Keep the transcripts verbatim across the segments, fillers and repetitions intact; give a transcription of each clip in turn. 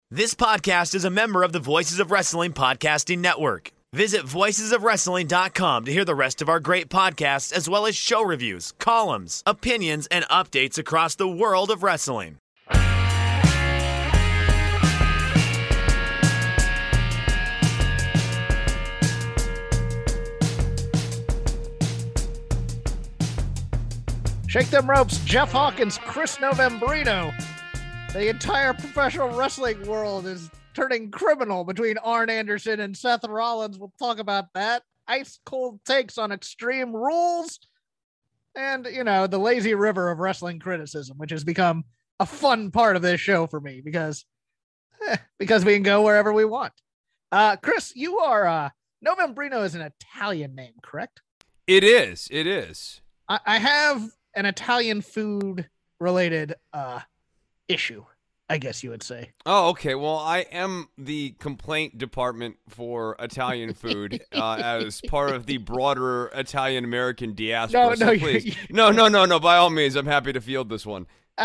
This podcast is a member of the Voices of Wrestling Podcasting Network. Visit voices of wrestling dot com to hear the rest of our great podcasts, as well as show reviews, columns, opinions, and updates across the world of wrestling. Shake them ropes, Jeff Hawkins, Chris Novembrino. The entire professional wrestling world is turning criminal between Arn Anderson and Seth Rollins. We'll talk about that. Ice cold takes on Extreme Rules. And, you know, the lazy river of wrestling criticism, which has become a fun part of this show for me because, eh, because we can go wherever we want. Uh, Chris, you are, uh, Novembrino is an Italian name, correct? It is. It is. I, I have an Italian food related, uh, issue, I guess you would say. Oh, okay. Well, I am the complaint department for Italian food uh, as part of the broader Italian American diaspora. No, so no, please. you, no, no, no, no. By all means, I'm happy to field this one. uh,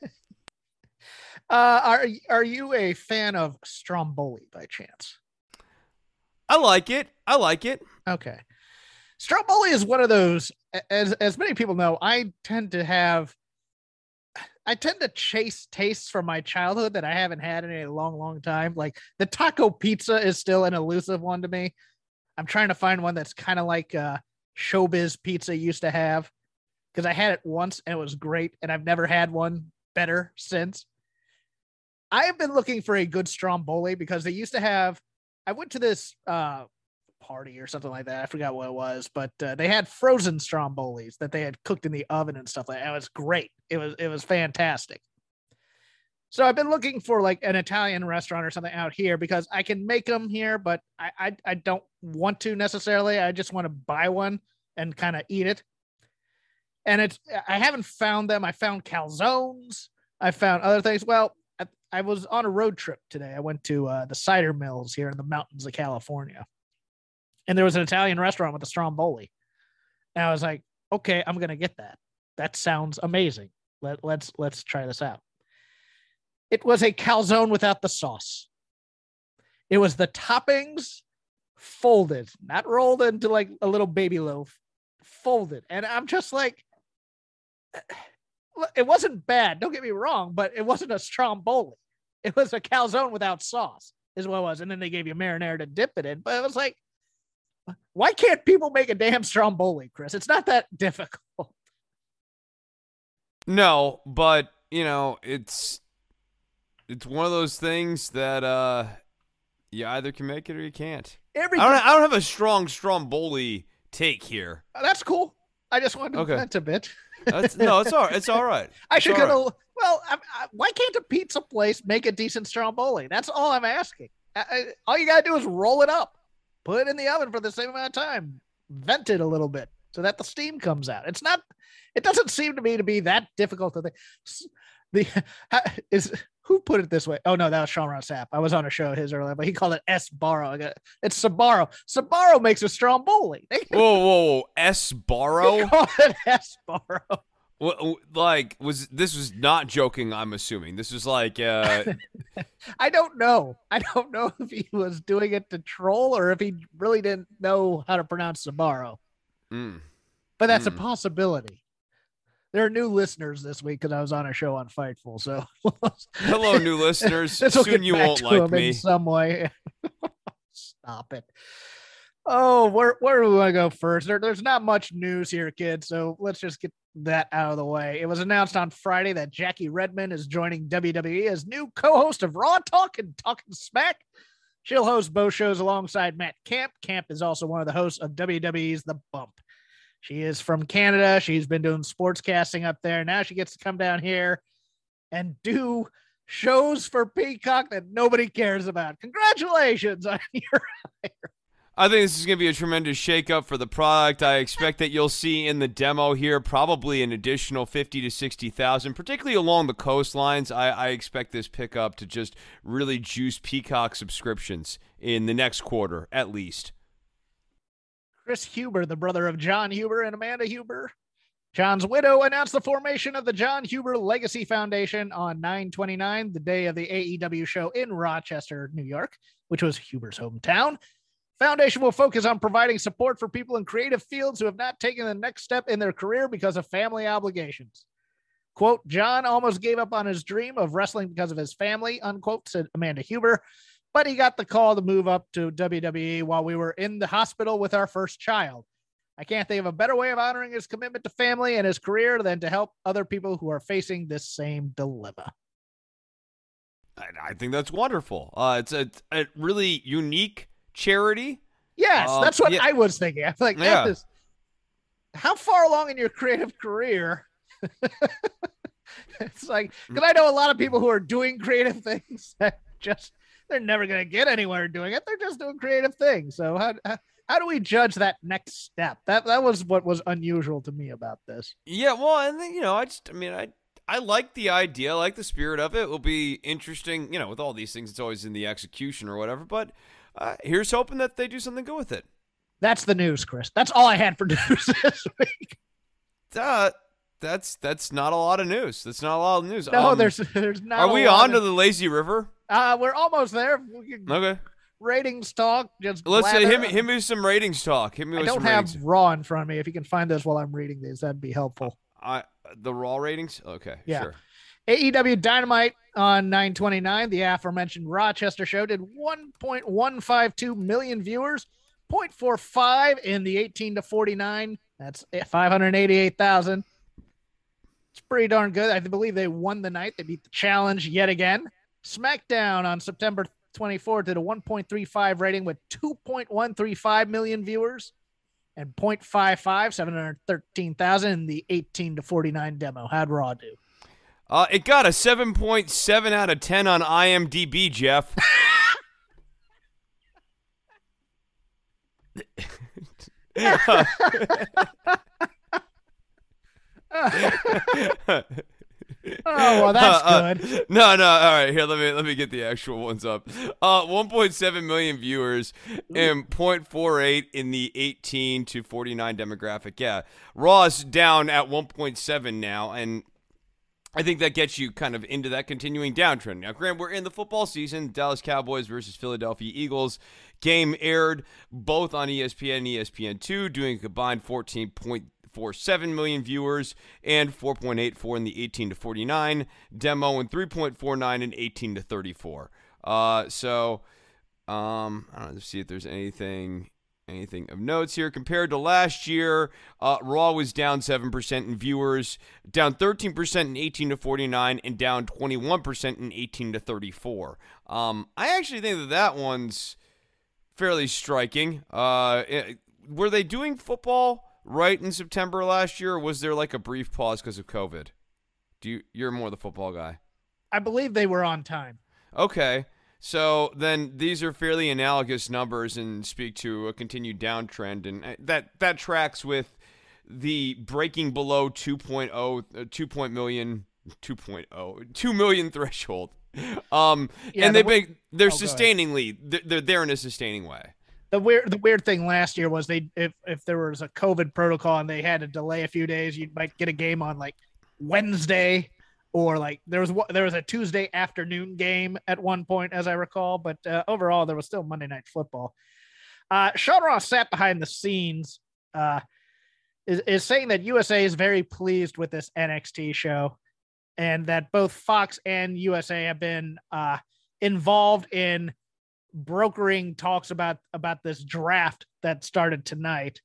are are you a fan of Stromboli by chance? I like it. I like it. Okay. Stromboli is one of those, as as many people know, I tend to have I tend to chase tastes from my childhood that I haven't had in a long, long time. Like the taco pizza is still an elusive one to me. I'm trying to find one that's kind of like uh, Showbiz Pizza used to have, because I had it once and it was great, and I've never had one better since. I have been looking for a good Stromboli because they used to have, I went to this uh, party or something like that. I forgot what it was, but uh, they had frozen Strombolis that they had cooked in the oven and stuff like that. It was great. It was, it was fantastic. So I've been looking for like an Italian restaurant or something out here because I can make them here, but I, I, I don't want to necessarily. I just want to buy one and kind of eat it. And it's, I haven't found them. I found calzones. I found other things. Well, I, I was on a road trip today. I went to uh, the cider mills here in the mountains of California. And there was an Italian restaurant with a Stromboli. And I was like, okay, I'm going to get that. That sounds amazing. Let, let's, let's try this out. It was a calzone without the sauce. It was the toppings folded, not rolled into like a little baby loaf, folded. And I'm just like, it wasn't bad. Don't get me wrong, but it wasn't a Stromboli. It was a calzone without sauce is what it was. And then they gave you marinara to dip it in. But it was like, why can't people make a damn Stromboli, Chris? It's not that difficult. No, but, you know, it's it's one of those things that uh, you either can make it or you can't. Every I don't, I don't have a strong Stromboli take here. That's cool. I just wanted to Okay. vent a bit. That's, no, it's all right. It's all right. I It's should all go right. to, well, I, I, why can't a pizza place make a decent Stromboli? That's all I'm asking. I, I, all you got to do is roll it up, put it in the oven for the same amount of time, vent it a little bit so that the steam comes out. It's not, it doesn't seem to me to be that difficult to think. The, is, who put it this way? Oh, no, that was Sean Ross Sapp. I was on a show of his earlier, but he called it S-Baro. I got, it's Sabaro. Sabaro makes a Stromboli. They, Whoa, whoa, whoa. S-Baro? they call it S-Baro. Well, like, was this was not joking, I'm assuming. This was like, uh, I don't know. I don't know if he was doing it to troll or if he really didn't know how to pronounce Sabaro. mm, But that's Mm. a possibility. There are new listeners this week because I was on a show on Fightful. So hello, new listeners. This will Soon get you back won't to like him me. in some way. Stop it. Oh, where where do we want to go first? There, there's not much news here, kids. So let's just get that out of the way. It was announced on Friday that Jackie Redmond is joining W W E as new co-host of Raw Talk and Talking Smack. She'll host both shows alongside Matt Camp. Camp is also one of the hosts of W W E's The Bump. She is from Canada. She's been doing sportscasting up there. Now she gets to come down here and do shows for Peacock that nobody cares about. Congratulations on your hire. I think this is going to be a tremendous shakeup for the product. I expect that you'll see in the demo here probably an additional fifty to sixty thousand, particularly along the coastlines. I, I expect this pickup to just really juice Peacock subscriptions in the next quarter, at least. Chris Huber, the brother of John Huber and Amanda Huber, John's widow announced the formation of the Jon Huber Legacy Foundation on nine twenty-nine, the day of the A E W show in Rochester, New York, which was Huber's hometown. Foundation will focus on providing support for people in creative fields who have not taken the next step in their career because of family obligations. Quote, John almost gave up on his dream of wrestling because of his family, unquote, said Amanda Huber, but he got the call to move up to W W E while we were in the hospital with our first child. I can't think of a better way of honoring his commitment to family and his career than to help other people who are facing this same dilemma. I, I think that's wonderful. Uh, it's a, a really unique charity. Yes, uh, that's what yeah. I was thinking. I'm like, yeah. is, how far along in your creative career? It's like, because I know a lot of people who are doing creative things that just, they're never going to get anywhere doing it. They're just doing creative things. So how, how How do we judge that next step? That that was what was unusual to me about this. Yeah, well, and then, you know, I just, I mean, I I like the idea, I like the spirit of it. It will be interesting, you know, with all these things, it's always in the execution or whatever. But uh, here's hoping that they do something good with it. That's the news, Chris. That's all I had for news this week. Uh, that's that's not a lot of news. That's not a lot of news. No, um, there's there's not. Are a we lot on of, to the lazy river? Uh, we're almost there. We can, Okay. Ratings talk. Just Let's say blather. him him with some ratings talk. Hit me I with don't some have ratings. Raw in front of me. If you can find those while I'm reading these, that'd be helpful. I the Raw ratings. Okay, Yeah. sure. A E W Dynamite on nine twenty-nine, the aforementioned Rochester show, did one point one five two million viewers, zero point four five in the eighteen to forty-nine. That's five hundred eighty-eight thousand. It's pretty darn good. I believe they won the night. They beat the challenge yet again. SmackDown on September twenty-fourth did a one point three five rating with two point one three five million viewers and zero point five five, seven hundred thirteen thousand in the eighteen to forty-nine demo. How'd Raw do? Uh, it got a seven point seven out of ten on I M D B, Jeff. Oh, well, that's Uh, good. uh, no, no. All right, here. Let me let me get the actual ones up. Uh, one point seven million viewers and zero point four eight in the eighteen to forty-nine demographic. Yeah, Raw's down at one point seven now, and I think that gets you kind of into that continuing downtrend. Now, Grant, we're in the football season. Dallas Cowboys versus Philadelphia Eagles game aired both on E S P N and E S P N two, doing a combined fourteen point four seven million viewers and four point eight four in the eighteen to forty-nine demo and three point four nine in eighteen to thirty-four. Uh, so um, I don't know, let's see if there's anything anything of notes here. Compared to last year, uh, Raw was down seven percent in viewers, down thirteen percent in eighteen to forty-nine, and down twenty-one percent in eighteen to thirty-four. Um, I actually think that that one's fairly striking. Uh, were they doing football right in September last year, or was there like a brief pause because of COVID? Do you, you're more the football guy. I believe they were on time. Okay. So then these are fairly analogous numbers and speak to a continued downtrend, and that, that tracks with the breaking below two point oh, uh, two point million, two point oh, two million threshold. Um, Yeah, and the they w- big, they're Oh, go ahead. sustainingly, they're, they're there in a sustaining way. The weird, the weird thing last year was they, if if there was a COVID protocol and they had to delay a few days, you might get a game on like Wednesday, or like there was there was a Tuesday afternoon game at one point, as I recall. But uh, overall, there was still Monday Night Football. Uh, Sean Ross sat behind the scenes, uh, is is saying that U S A is very pleased with this N X T show, and that both Fox and U S A have been uh, involved in brokering talks about about this draft that started tonight.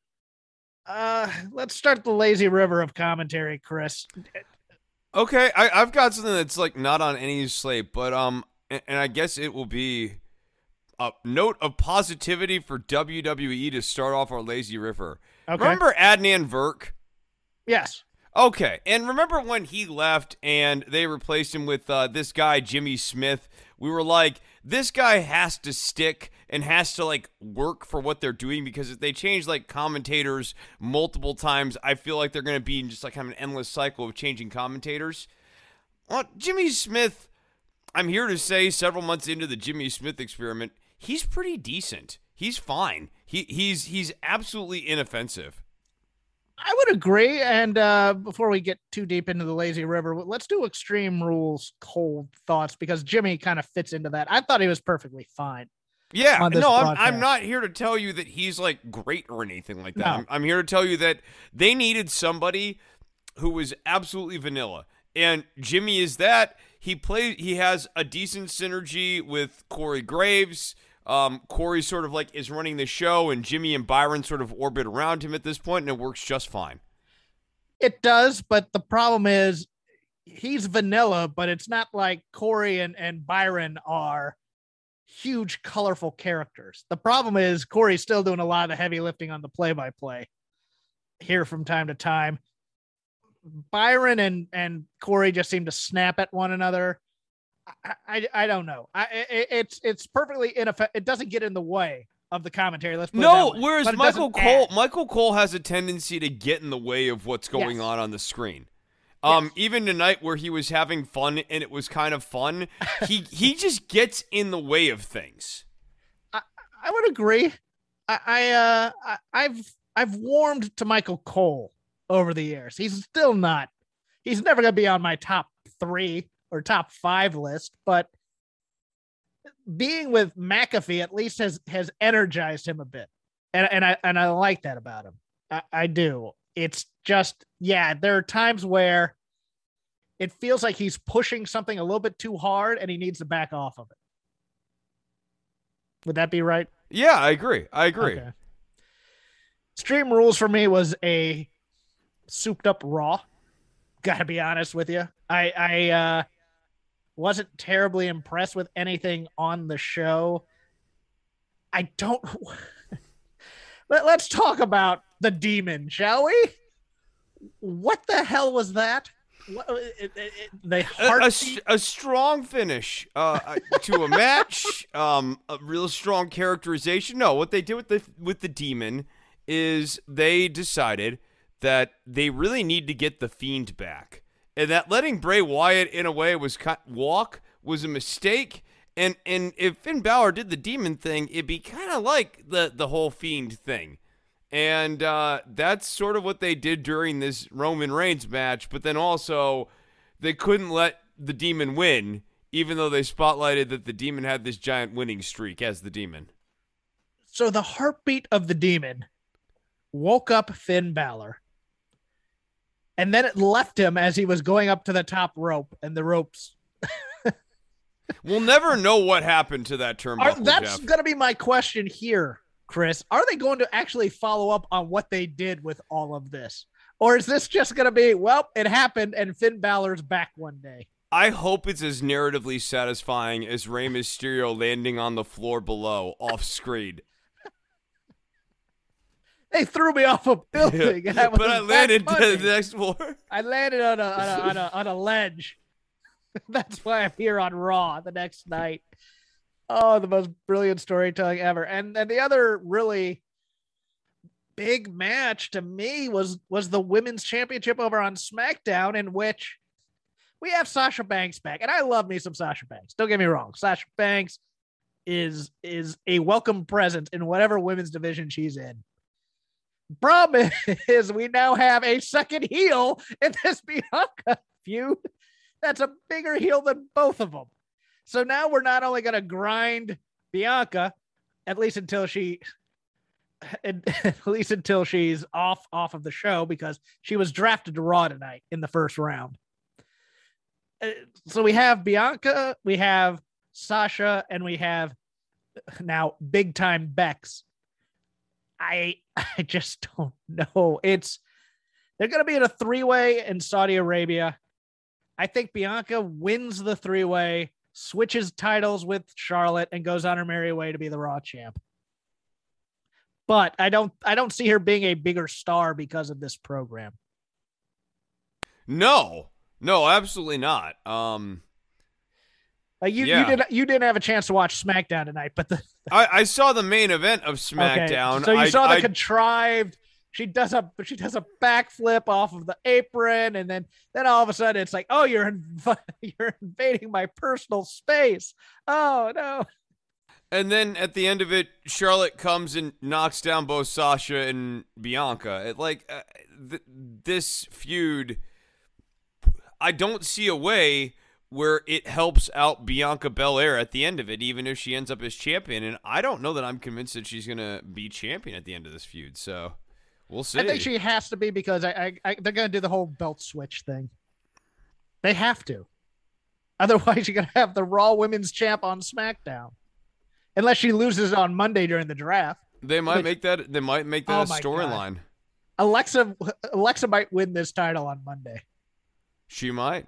Uh, let's start the lazy river of commentary, Chris. Okay, I, I've got something that's like not on any slate, but um, and, and I guess it will be a note of positivity for W W E to start off our lazy river. Okay. Remember Adnan Virk? Yes. Okay, and remember when he left and they replaced him with uh, this guy, Jimmy Smith? We were like, this guy has to stick and has to, like, work for what they're doing, because if they change, like, commentators multiple times, I feel like they're going to be in just, like, kind of an endless cycle of changing commentators. Well, Jimmy Smith, I'm here to say several months into the Jimmy Smith experiment, he's pretty decent. He's fine. He He's, he's absolutely inoffensive. I would agree. And uh, before we get too deep into the lazy river, let's do Extreme Rules cold thoughts because Jimmy kind of fits into that. I thought he was perfectly fine. Yeah, on this no, I'm, broadcast. I'm not here to tell you that he's like great or anything like that. No. I'm, I'm here to tell you that they needed somebody who was absolutely vanilla, and Jimmy is that. He plays. He has a decent synergy with Corey Graves. Um, Corey sort of like is running the show, and Jimmy and Byron sort of orbit around him at this point, and it works just fine. It does, but the problem is he's vanilla, but it's not like Corey and, and Byron are huge, colorful characters. The problem is Corey's still doing a lot of the heavy lifting on the play-by-play here from time to time. Byron and, and Corey just seem to snap at one another. I, I, I don't know. I, it, it's it's perfectly ineffective. It doesn't get in the way of the commentary. Let's put no. it that way. Whereas But it Michael doesn't Cole, add. Michael Cole has a tendency to get in the way of what's going Yes. on on the screen. Um, Yes. even tonight where he was having fun and it was kind of fun, he he just gets in the way of things. I, I would agree. I, I uh I, I've I've warmed to Michael Cole over the years. He's still not. He's never gonna be on my top three or top five list, but being with McAfee at least has has energized him a bit, and and I and I like that about him. I, I do. It's just yeah, there are times where it feels like he's pushing something a little bit too hard, and he needs to back off of it. Would that be right? Yeah, I agree. I agree. Okay. Extreme Rules for me was a souped up Raw. Gotta be honest with you. I I uh, wasn't terribly impressed with anything on the show. I don't. Let, let's talk about the demon, shall we? What the hell was that? What, it, it, it, the A, a, heartbeat. a strong finish uh, to a match, um, a real strong characterization. No, what they did with the with the demon is they decided that they really need to get the Fiend back, and that letting Bray Wyatt in a way was kind, walk was a mistake. And and if Finn Balor did the demon thing, it'd be kind of like the the whole Fiend thing. And uh, that's sort of what they did during this Roman Reigns match. But then also, they couldn't let the Demon win, even though they spotlighted that the Demon had this giant winning streak as the Demon. So the heartbeat of the demon woke up Finn Balor. And then it left him as he was going up to the top rope, and the ropes. We'll never know what happened to that Are, turnbuckle, that's Jeff. going to be my question here, Chris. Are they going to actually follow up on what they did with all of this? Or is this just going to be, well, it happened and Finn Balor's back one day? I hope it's as narratively satisfying as Rey Mysterio landing on the floor below, off screen. They threw me off a building. and I was But I back landed to Monday. the next floor. I landed on a, on a, on a, on a ledge. That's why I'm here on Raw the next night. Oh, the most brilliant storytelling ever. And and the other really big match to me was was the women's championship over on SmackDown, in which we have Sasha Banks back. And I love me some Sasha Banks. Don't get me wrong. Sasha Banks is is a welcome presence in whatever women's division she's in. Problem is we now have a second heel in this Bianca feud that's a bigger heel than both of them. So now we're not only going to grind Bianca, at least until she, at least until she's off off of the show, because she was drafted to Raw tonight in the first round. Uh, So we have Bianca, we have Sasha, and we have now big time Bex. I I just don't know. It's they're going to be in a three way in Saudi Arabia. I think Bianca wins the three way, switches titles with Charlotte, and goes on her merry way to be the Raw champ. But I don't I don't see her being a bigger star because of this program. No, no, absolutely not. Um, Like you, Yeah. you didn't you didn't have a chance to watch SmackDown tonight, but the I, I saw the main event of SmackDown. Okay. So you I, saw the I, contrived. She does a she does a backflip off of the apron, and then then all of a sudden it's like, oh, you're inv- you're invading my personal space. Oh no! And then at the end of it, Charlotte comes and knocks down both Sasha and Bianca. It, like, uh, th- this feud, I don't see a way where it helps out Bianca Belair at the end of it, even if she ends up as champion. And I don't know that I'm convinced that she's going to be champion at the end of this feud. So we'll see. I think she has to be because I, I, I they're going to do the whole belt switch thing. They have to. Otherwise, you're going to have the Raw Women's Champ on SmackDown. Unless she loses on Monday during the draft. They might Which, make that. They might make that oh a my storyline. Alexa, Alexa might win this title on Monday. She might.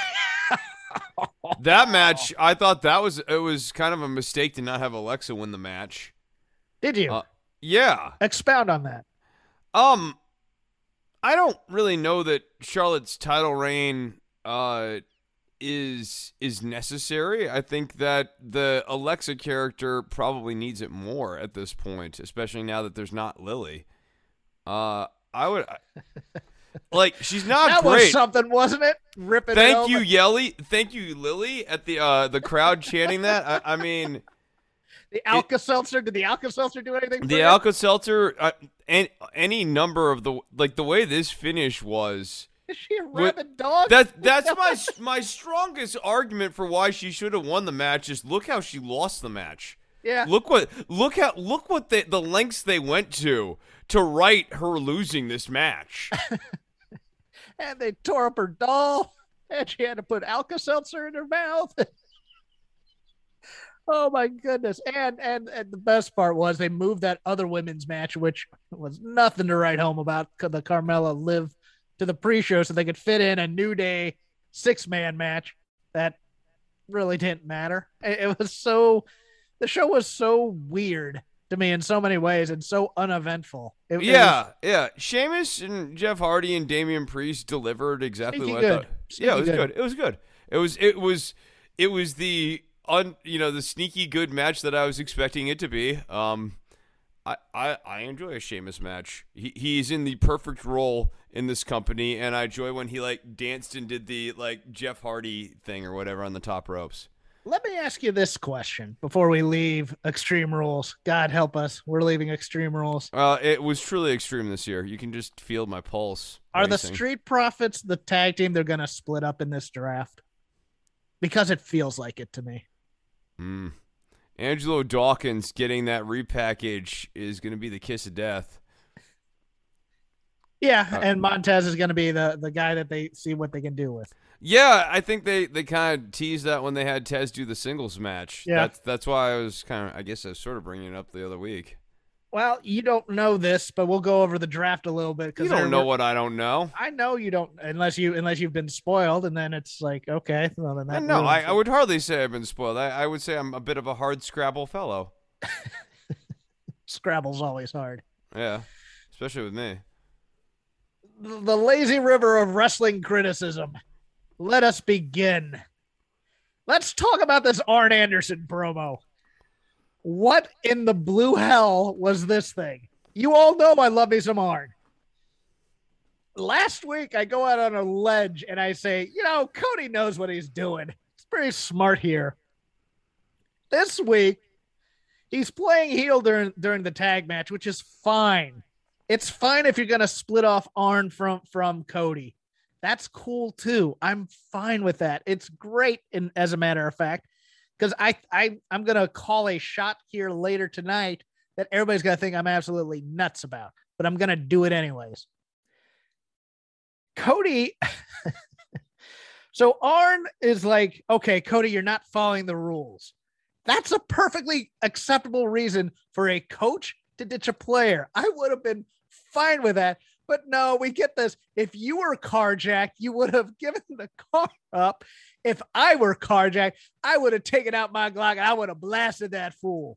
That match, I thought that was it was kind of a mistake to not have Alexa win the match. Did you? Uh, yeah. Expound on that. Um, I don't really know that Charlotte's title reign uh is is necessary. I think that the Alexa character probably needs it more at this point, especially now that there's not Lily. Uh, I would like she's not that great. was something, wasn't it? Ripping. Thank it you, over. Yelly. Thank you, Lily. At the uh the crowd chanting that. I, I mean, The Alka-Seltzer. Did the Alka-Seltzer do anything? For the you? Alka-Seltzer. Uh, and any number of the like the way this finish was. Is she a rabid dog? That that's my my strongest argument for why she should have won the match. Is look how she lost the match. Yeah. Look what look how look what they, the lengths they went to to right her losing this match. And they tore up her doll, and she had to put Alka-Seltzer in her mouth. Oh my goodness! And, and and the best part was they moved that other women's match, which was nothing to write home about. The Carmella Liv to the pre-show so they could fit in a New Day six-man match that really didn't matter. It, it was so the show was so weird to me in so many ways and so uneventful. It, yeah, it was, yeah. Sheamus and Jeff Hardy and Damian Priest delivered exactly what good. I thought. Sneaky yeah, it was good. good. It was good. It was it was it was the un you know the sneaky good match that I was expecting it to be. Um, I I, I enjoy a Sheamus match. He he's in the perfect role in this company, and I enjoy when he like danced and did the like Jeff Hardy thing or whatever on the top ropes. Let me ask you this question before we leave Extreme Rules. God help us. We're leaving Extreme Rules. Uh, it was truly extreme this year. You can just feel my pulse. Are the racing. Street Profits the tag team they're going to split up in this draft? Because it feels like it to me. Mm. Angelo Dawkins getting that repackage is going to be the kiss of death. Yeah, Uh, and Montez is going to be the, the guy that they see what they can do with. Yeah, I think they, they kind of teased that when they had Tez do the singles match. Yeah. That's, that's why I was kind of, I guess I was sort of bringing it up the other week. Well, you don't know this, but we'll go over the draft a little bit. You don't know what I don't know. I know you don't, unless you unless you've been spoiled, and then it's like, okay, well then that. And no, ruins I, it. I would hardly say I've been spoiled. I, I would say I'm a bit of a hard Scrabble fellow. Scrabble's always hard. Yeah, especially with me. The lazy river of wrestling criticism. Let us begin. Let's talk about this Arn Anderson promo. What in the blue hell was this thing? You all know I love me some Arn. Last week, I go out on a ledge and I say, you know, Cody knows what he's doing. He's pretty smart here. This week, he's playing heel during, during the tag match, which is fine. It's fine if you're going to split off Arn from, from Cody. That's cool too. I'm fine with that. It's great, in, as a matter of fact, because I, I, I'm going to call a shot here later tonight that everybody's going to think I'm absolutely nuts about, but I'm going to do it anyways. Cody. So Arn is like, okay, Cody, you're not following the rules. That's a perfectly acceptable reason for a coach to ditch a player. I would have been fine with that. But no, we get this. If you were carjacked, you would have given the car up. If I were carjacked, I would have taken out my Glock and I would have blasted that fool.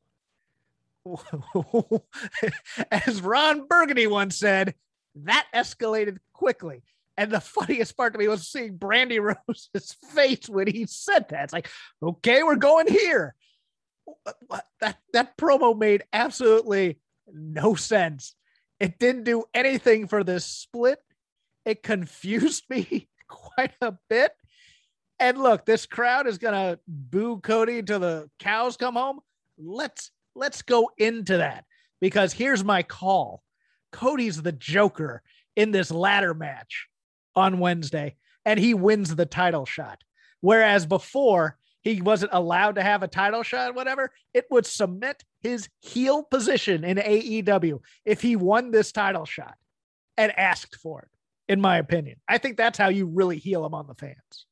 As Ron Burgundy once said, that escalated quickly. And the funniest part to me was seeing Brandy Rose's face when he said that. It's like, okay, we're going here. That, that promo made absolutely no sense. It didn't do anything for this split. It confused me quite a bit. And look, this crowd is going to boo Cody until the cows come home. let's let's go into that, because here's my call. Cody's the Joker in this ladder match on Wednesday, and he wins the title shot. Whereas before, he wasn't allowed to have a title shot, whatever. It would cement his heel position in A E W if he won this title shot and asked for it, in my opinion. I think that's how you really heel him on the fans.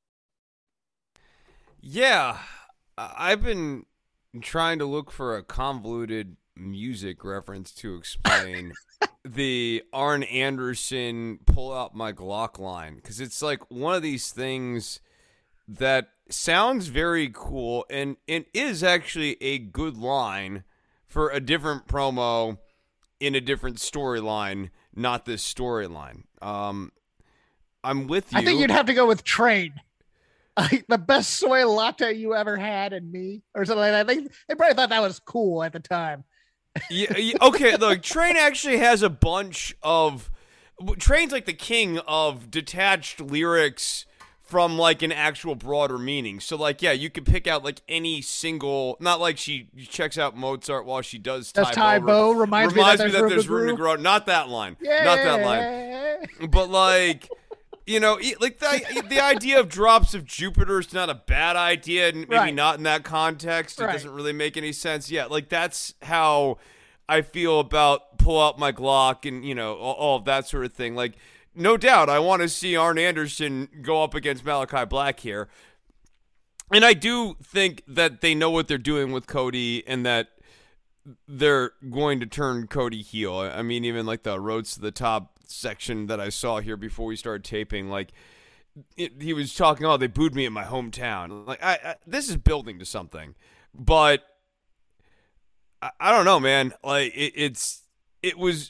Yeah, I've been trying to look for a convoluted music reference to explain the Arn Anderson pull out my Glock line, because it's like one of these things that sounds very cool and it is actually a good line for a different promo in a different storyline, not this storyline. Um, I'm with you. I think you'd have to go with Train. Like the best soy latte you ever had, and me, or something like that. They, they probably thought that was cool at the time. yeah, yeah, okay, look, Train actually has a bunch of... Train's like the king of detached lyrics from like an actual broader meaning. So like, yeah, you could pick out like any single... Not like she checks out Mozart while she does That's Tybo. Tybo. Reminds, reminds me that there's, there's room to grow. Not that line. Yeah. Not that line. But like... You know, like the the idea of drops of Jupiter is not a bad idea, and maybe right. not in that context. It right. doesn't really make any sense. Yeah, like that's how I feel about pull out my Glock and, you know, all, all of that sort of thing. Like, no doubt, I want to see Arn Anderson go up against Malachi Black here. And I do think that they know what they're doing with Cody and that they're going to turn Cody heel. I mean, even like the Roads to the Top section that I saw here before we started taping, like it, he was talking, oh, they booed me in my hometown. Like, I, I this is building to something, but I, I don't know, man. Like it, it's it was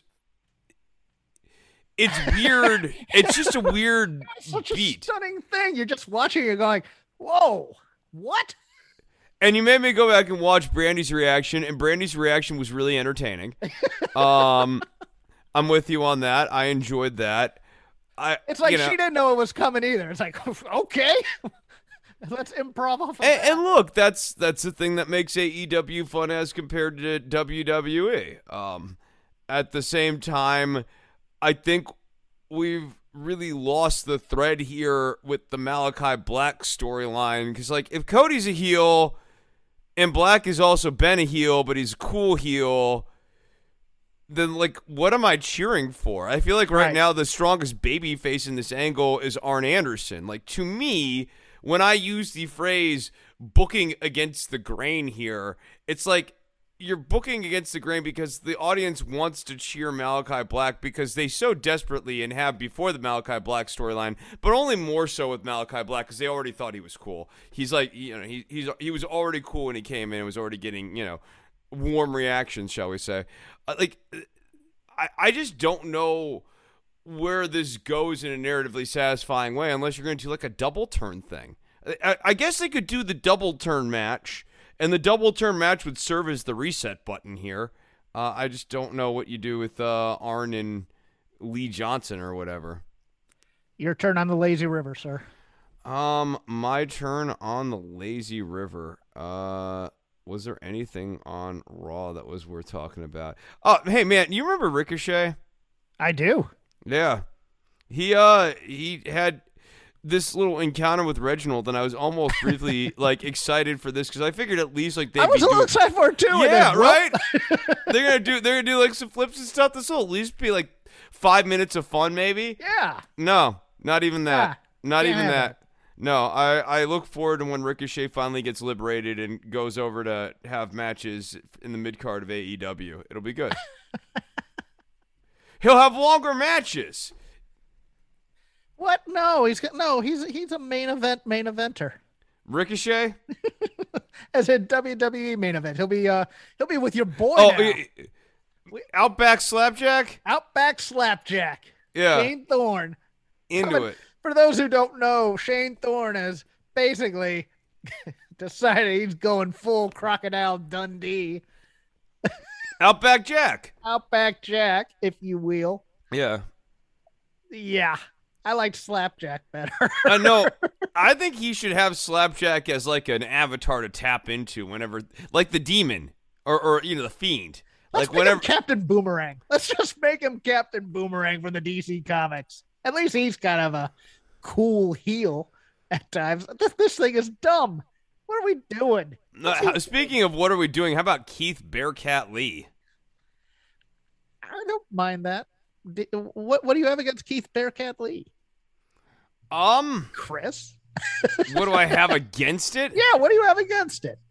it's weird. It's just a weird it's such beat. A stunning thing. You're just watching it going, whoa, what? And you made me go back and watch Brandy's reaction, and Brandy's reaction was really entertaining. Um, I'm with you on that. I enjoyed that. I, it's like you know, she didn't know it was coming either. It's like, okay, let's improv off of and, that. and look, that's that's the thing that makes A E W fun as compared to W W E. Um, at the same time, I think we've really lost the thread here with the Malachi Black storyline, because like if Cody's a heel and Black has also been a heel, but he's a cool heel, then like what am I cheering for? I feel like right, right. now the strongest baby face in this angle is Arn Anderson. Like, to me, when I use the phrase booking against the grain here, it's like you're booking against the grain because the audience wants to cheer Malachi Black because they so desperately, and have before the Malachi Black storyline, but only more so with Malachi Black because they already thought he was cool. He's like, you know, he he's he was already cool when he came in and was already getting, you know, warm reactions, shall we say. Uh, like, I, I just don't know where this goes in a narratively satisfying way unless you're going to do like a double turn thing. I, I guess they could do the double turn match, and the double turn match would serve as the reset button here. Uh, I just don't know what you do with uh, Arn and Lee Johnson or whatever. Your turn on the lazy river, sir. Um, my turn on the lazy river. Uh, was there anything on Raw that was worth talking about? Oh, hey man, you remember Ricochet? I do. Yeah, he uh he had this little encounter with Reginald, and I was almost briefly like excited for this because I figured at least like they. I was a little doing... excited for it too. Yeah, then, right. they're gonna do. They're gonna do like some flips and stuff. This will at least be like five minutes of fun, maybe. Yeah. No, not even that. Yeah, not even that. It. No, I, I look forward to when Ricochet finally gets liberated and goes over to have matches in the mid card of A E W. It'll be good. He'll have longer matches. What? No, he's no, he's he's a main event main eventer. Ricochet? As a W W E main event. He'll be uh he'll be with your boy oh, now. Uh, Outback Slapjack? Outback Slapjack. Yeah. Shane Thorne. Into Coming, it. For those who don't know, Shane Thorne has basically decided he's going full Crocodile Dundee. Outback Jack. Outback Jack, if you will. Yeah. Yeah. I liked Slapjack better. uh, no, I think he should have Slapjack as like an avatar to tap into whenever, like the demon or, or you know, the fiend. Let's Like make whenever him Captain Boomerang. Let's just make him Captain Boomerang from the D C comics. At least he's kind of a cool heel at times. This, this thing is dumb. What are we doing? Uh, speaking of what are we doing, how about Keith Bearcat Lee? I don't mind that. What What do you have against Keith Bearcat Lee? Um, Chris? What do I have against it? Yeah, what do you have against it?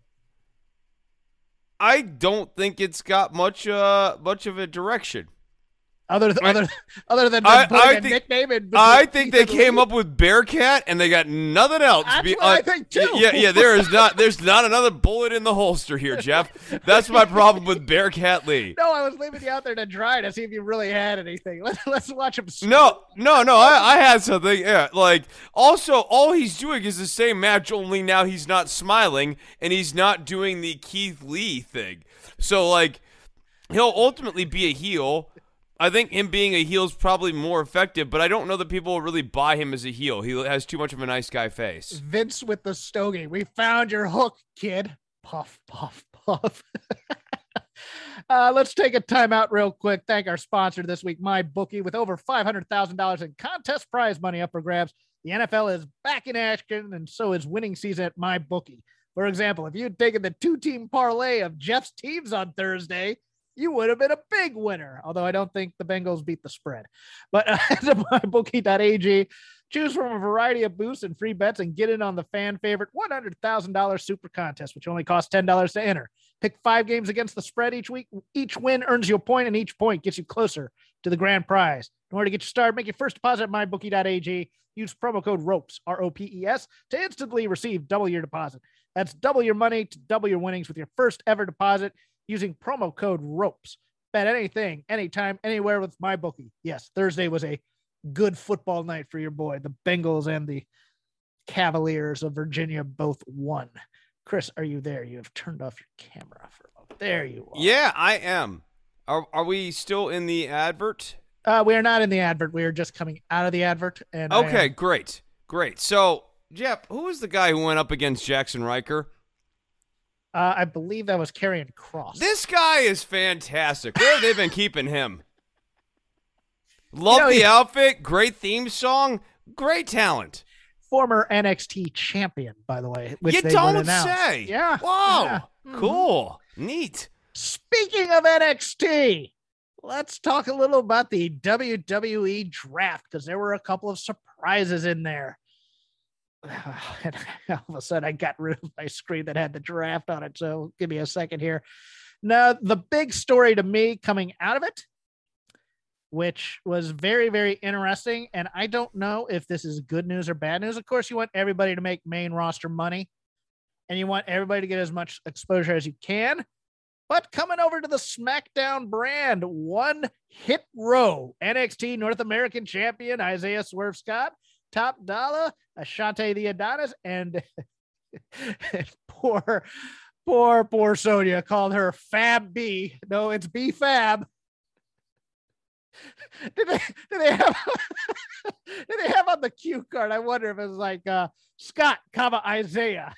I don't think it's got much uh much of a direction. Other than, I, other, other than I, putting I a think, nickname in I think they Keith came Lee. up with Bearcat and they got nothing else. That's Be, what uh, I think too. Yeah, yeah. There is not. There's not another bullet in the holster here, Jeff. That's my problem with Bearcat Lee. No, I was leaving you out there to dry to see if you really had anything. Let's let's watch him. No, no, no. I, I had something. Yeah, like also, all he's doing is the same match. Only now he's not smiling and he's not doing the Keith Lee thing. So like, he'll ultimately be a heel. I think him being a heel is probably more effective, but I don't know that people will really buy him as a heel. He has too much of a nice guy face. Vince with the stogie. We found your hook, kid. Puff, puff, puff. uh, let's take a timeout real quick. Thank our sponsor this week, MyBookie. With over five hundred thousand dollars in contest prize money up for grabs, the N F L is back in action, and so is winning season at MyBookie. For example, if you'd taken the two-team parlay of Jeff's teams on Thursday, you would have been a big winner, although I don't think the Bengals beat the spread. But uh, at my bookie dot a g, choose from a variety of boosts and free bets and get in on the fan favorite one hundred thousand dollars super contest, which only costs ten dollars to enter. Pick five games against the spread each week. Each win earns you a point, and each point gets you closer to the grand prize. In order to get you started, make your first deposit at my bookie dot a g. Use promo code ROPES, R O P E S, to instantly receive double your deposit. That's double your money to double your winnings with your first ever deposit using promo code ROPES. Bet anything, anytime, anywhere with MyBookie. Yes, Thursday was a good football night for your boy. The Bengals and the Cavaliers of Virginia both won. Chris, are you there? You have turned off your camera for a moment. There you are. Yeah, I am. Are are we still in the advert? Uh, we are not in the advert. We are just coming out of the advert. And okay, am- great, great. So, Jeff, who was the guy who went up against Jackson Riker? Uh, I believe that was Karrion Kross. This guy is fantastic. Where have they been keeping him? Love You know, the he- outfit, great theme song, great talent. Former N X T champion, by the way. Which You they don't would announce. say. Yeah. Wow. Yeah. Mhm. Cool. Neat. Speaking of N X T, let's talk a little about the W W E draft, because there were a couple of surprises in there. And all of a sudden, I got rid of my screen that had the draft on it. So give me a second here. Now, the big story to me coming out of it, which was very, very interesting. And I don't know if this is good news or bad news. Of course, you want everybody to make main roster money, and you want everybody to get as much exposure as you can. But coming over to the SmackDown brand, one hit row, N X T North American champion Isaiah Swerve Scott, Top Dollar, Ashante the Adonis, and poor, poor, poor Sonya called her Fab B. No, it's B Fab. Did they, did they have did they have on the cue card? I wonder if it was like uh, Scott, comma Isaiah.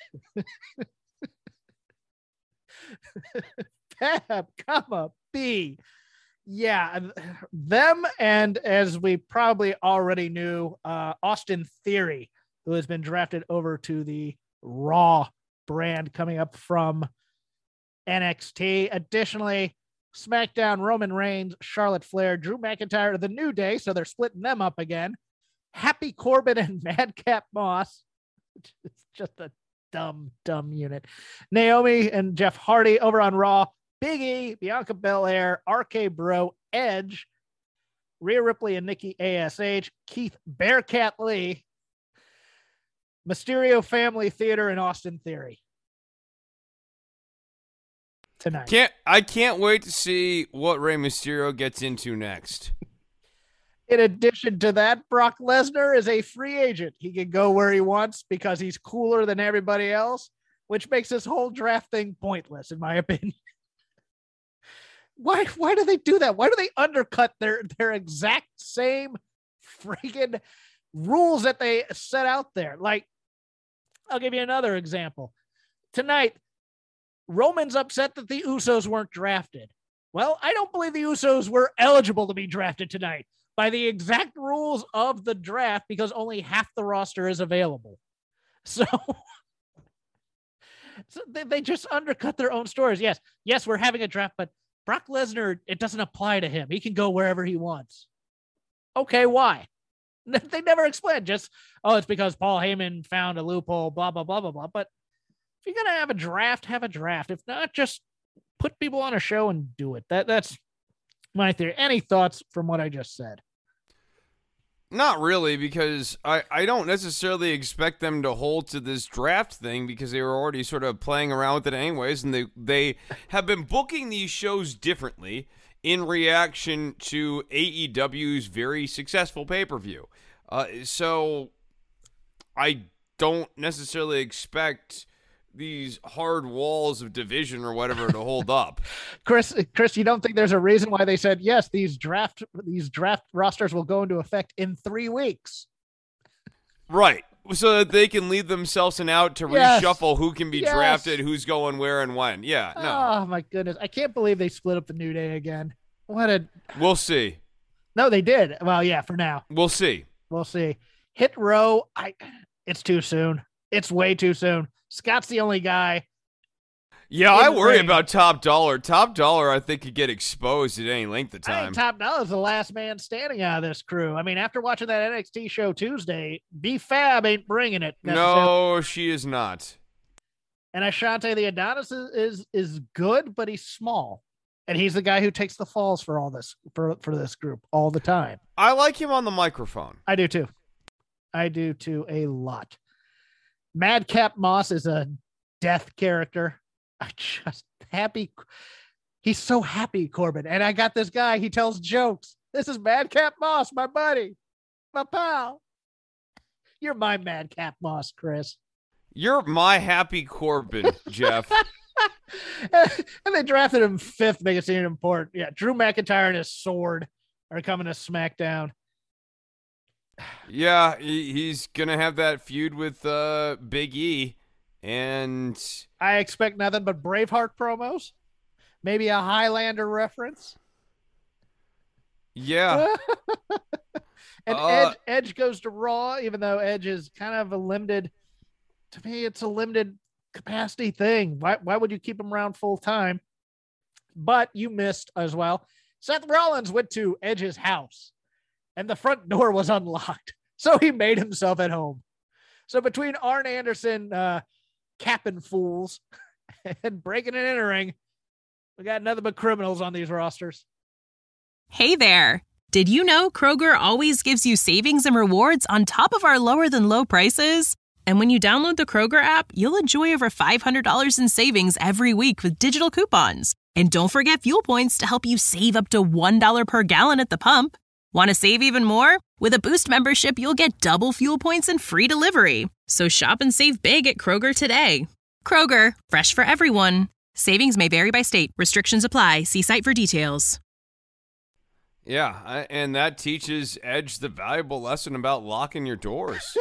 Fab, comma B. Yeah, them, and as we probably already knew, uh, Austin Theory, who has been drafted over to the Raw brand coming up from N X T. Additionally, SmackDown, Roman Reigns, Charlotte Flair, Drew McIntyre, The New Day, so they're splitting them up again. Happy Corbin and Madcap Moss. It's just a dumb, dumb unit. Naomi and Jeff Hardy over on Raw. Big E, Bianca Belair, R K Bro, Edge, Rhea Ripley and Nikki A S H, Keith Bearcat Lee, Mysterio Family Theater, and Austin Theory. Tonight. Can't I can't wait to see what Rey Mysterio gets into next. In addition to that, Brock Lesnar is a free agent. He can go where he wants because he's cooler than everybody else, which makes this whole draft thing pointless, in my opinion. Why, why do they do that? Why do they undercut their, their exact same freaking rules that they set out there. Like, I'll give you another example. Tonight, Roman's upset that the Usos weren't drafted. Well, I don't believe the Usos were eligible to be drafted tonight by the exact rules of the draft because only half the roster is available. So, so they, they just undercut their own stories. Yes, yes, we're having a draft, but Brock Lesnar, it doesn't apply to him. He can go wherever he wants. Okay, why? They never explained. Just, oh, it's because Paul Heyman found a loophole, blah, blah, blah, blah, blah. But if you're going to have a draft, have a draft. If not, just put people on a show and do it. That That's my theory. Any thoughts from what I just said? Not really, because I, I don't necessarily expect them to hold to this draft thing because they were already sort of playing around with it anyways, and they, they have been booking these shows differently in reaction to A E W's very successful pay-per-view. Uh, so I don't necessarily expect these hard walls of division or whatever to hold up. Chris, Chris, you don't think there's a reason why they said, yes, these draft, these draft rosters will go into effect in three weeks. Right. So that they can leave themselves an out to yes. reshuffle who can be yes. drafted, who's going where and when. Yeah, no. Oh my goodness. I can't believe they split up the New Day again. What a, we'll see. No, they did. Well, yeah, for now. We'll see. We'll see. Hit Row. I, it's too soon. It's way too soon. Scott's the only guy. Yeah, I worry ring. about Top Dollar. Top Dollar, I think, could get exposed at any length of time. I think Top Dollar's the last man standing out of this crew. I mean, after watching that N X T show Tuesday, B-Fab ain't bringing it. No, she is not. And Ashante the Adonis is, is is good, but he's small. And he's the guy who takes the falls for all this, for, for this group all the time. I like him on the microphone. I do too. I do too a lot. Madcap Moss is a death character. I just happy. He's so happy, Corbin. And I got this guy. He tells jokes. This is Madcap Moss, my buddy, my pal. You're my Madcap Moss, Chris. You're my happy Corbin, Jeff. And they drafted him fifth, making it seem important. Yeah, Drew McIntyre and his sword are coming to SmackDown. Yeah, he's going to have that feud with uh, Big E, and I expect nothing but Braveheart promos, maybe a Highlander reference. Yeah. And uh, Edge, Edge goes to Raw, even though Edge is kind of a limited, to me, it's a limited capacity thing. Why, why would you keep him around full time? But you missed as well. Seth Rollins went to Edge's house, and the front door was unlocked. So he made himself at home. So between Arn Anderson uh, capping fools and breaking and entering, we got nothing but criminals on these rosters. Hey there. Did you know Kroger always gives you savings and rewards on top of our lower than low prices? And when you download the Kroger app, you'll enjoy over five hundred dollars in savings every week with digital coupons. And don't forget fuel points to help you save up to one dollar per gallon at the pump. Want to save even more? With a Boost membership, you'll get double fuel points and free delivery. So shop and save big at Kroger today. Kroger, fresh for everyone. Savings may vary by state. Restrictions apply. See site for details. Yeah, I, and that teaches Edge the valuable lesson about locking your doors.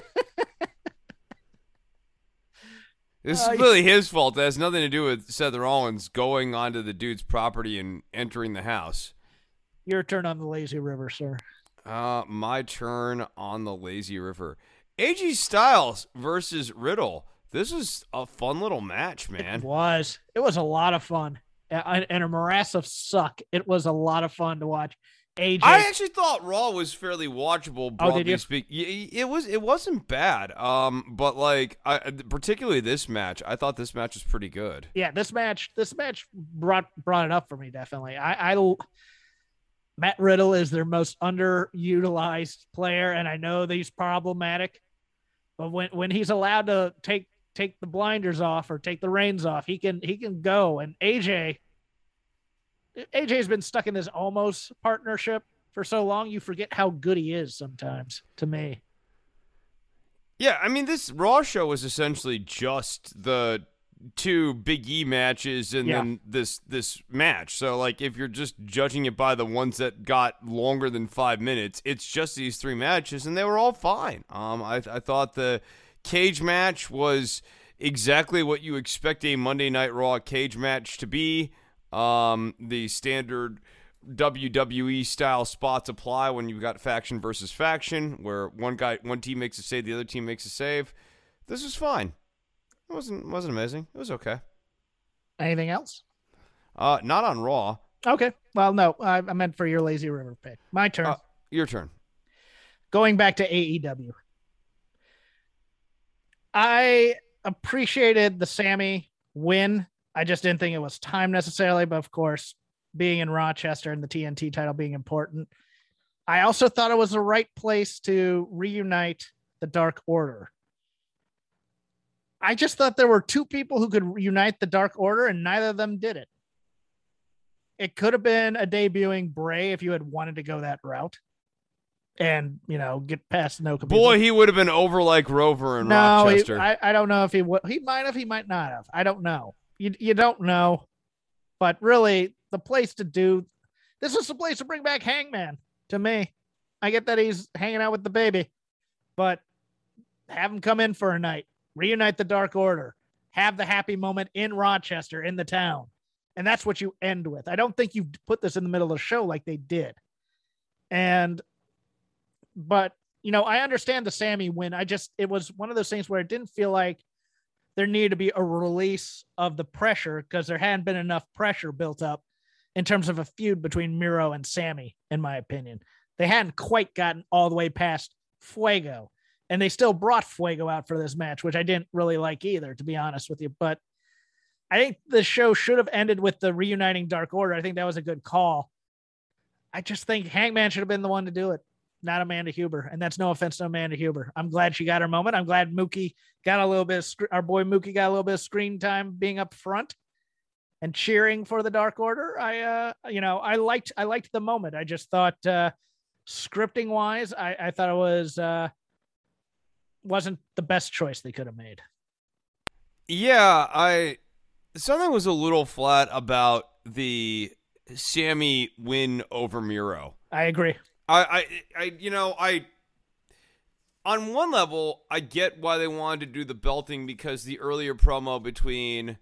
This is really his fault. It has nothing to do with Seth Rollins going onto the dude's property and entering the house. Your turn on the lazy river, sir. Uh, my turn on the lazy river. A J Styles versus Riddle. This is a fun little match, man. It was. It was a lot of fun. And a morass of suck. It was a lot of fun to watch. A J. I actually thought Raw was fairly watchable, broadly oh, did you? speaking. It was. It wasn't bad. Um, but like, I, particularly this match, I thought this match was pretty good. Yeah, this match. This match brought brought it up for me. Definitely. I. I Matt Riddle is their most underutilized player, and I know that he's problematic. But when when he's allowed to take take the blinders off or take the reins off, he can he can go. And A J. A J's been stuck in this almost partnership for so long, you forget how good he is sometimes, to me. Yeah, I mean, this Raw show was essentially just the two Big E matches and Yeah. then this this match. So like if you're just judging it by the ones that got longer than five minutes, it's just these three matches and they were all fine. Um, I I thought the cage match was exactly what you expect a Monday Night Raw cage match to be. Um, the standard W W E style spots apply when you've got faction versus faction, where one guy, one team makes a save, the other team makes a save. This was fine. It wasn't wasn't amazing. It was okay. Anything else? Uh, not on Raw. Okay. Well, no, I, I meant for your Lazy River pick. My turn. Uh, your turn. Going back to A E W. I appreciated the Sammy win. I just didn't think it was time necessarily, but of course, being in Rochester and the T N T title being important. I also thought it was the right place to reunite the Dark Order. I just thought there were two people who could unite the Dark Order, and neither of them did it. It could have been a debuting Bray if you had wanted to go that route and, you know, get past no. Boy, he would have been over like Rover in no, Rochester. He, I, I don't know if he would. He might have, he might not have. I don't know. You, you don't know. But really, the place to do this is the place to bring back Hangman to me. I get that he's hanging out with the baby, but have him come in for a night, reunite the Dark Order, have the happy moment in Rochester, in the town. And that's what you end with. I don't think you put this in the middle of the show like they did. And, but, you know, I understand the Sammy win. I just, it was one of those things where it didn't feel like there needed to be a release of the pressure because there hadn't been enough pressure built up in terms of a feud between Miro and Sammy, in my opinion. They hadn't quite gotten all the way past Fuego, and they still brought Fuego out for this match, which I didn't really like either, to be honest with you. But I think the show should have ended with the reuniting Dark Order. I think that was a good call. I just think Hangman should have been the one to do it, not Amanda Huber. And that's no offense to Amanda Huber. I'm glad she got her moment. I'm glad Mookie got a little bit of, sc- our boy Mookie got a little bit of screen time being up front and cheering for the Dark Order. I, uh, you know, I liked, I liked the moment. I just thought, uh, scripting wise, I, I thought it was, uh, wasn't the best choice they could have made. Yeah, I, something was a little flat about the Sammy win over Miro. I agree. I, I, I, you know, I, on one level, I get why they wanted to do the belting because the earlier promo between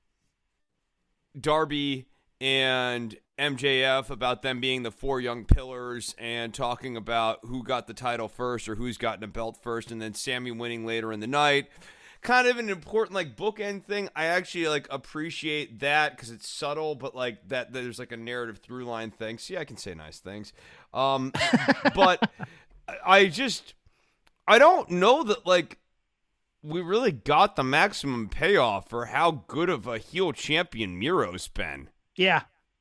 Darby and M J F about them being the four young pillars and talking about who got the title first or who's gotten a belt first, and then Sammy winning later in the night. Kind of an important like bookend thing. I actually like appreciate that because it's subtle, but like that there's like a narrative through line thing. See, I can say nice things. Um, but I just I don't know that like we really got the maximum payoff for how good of a heel champion Miro's been. Yeah.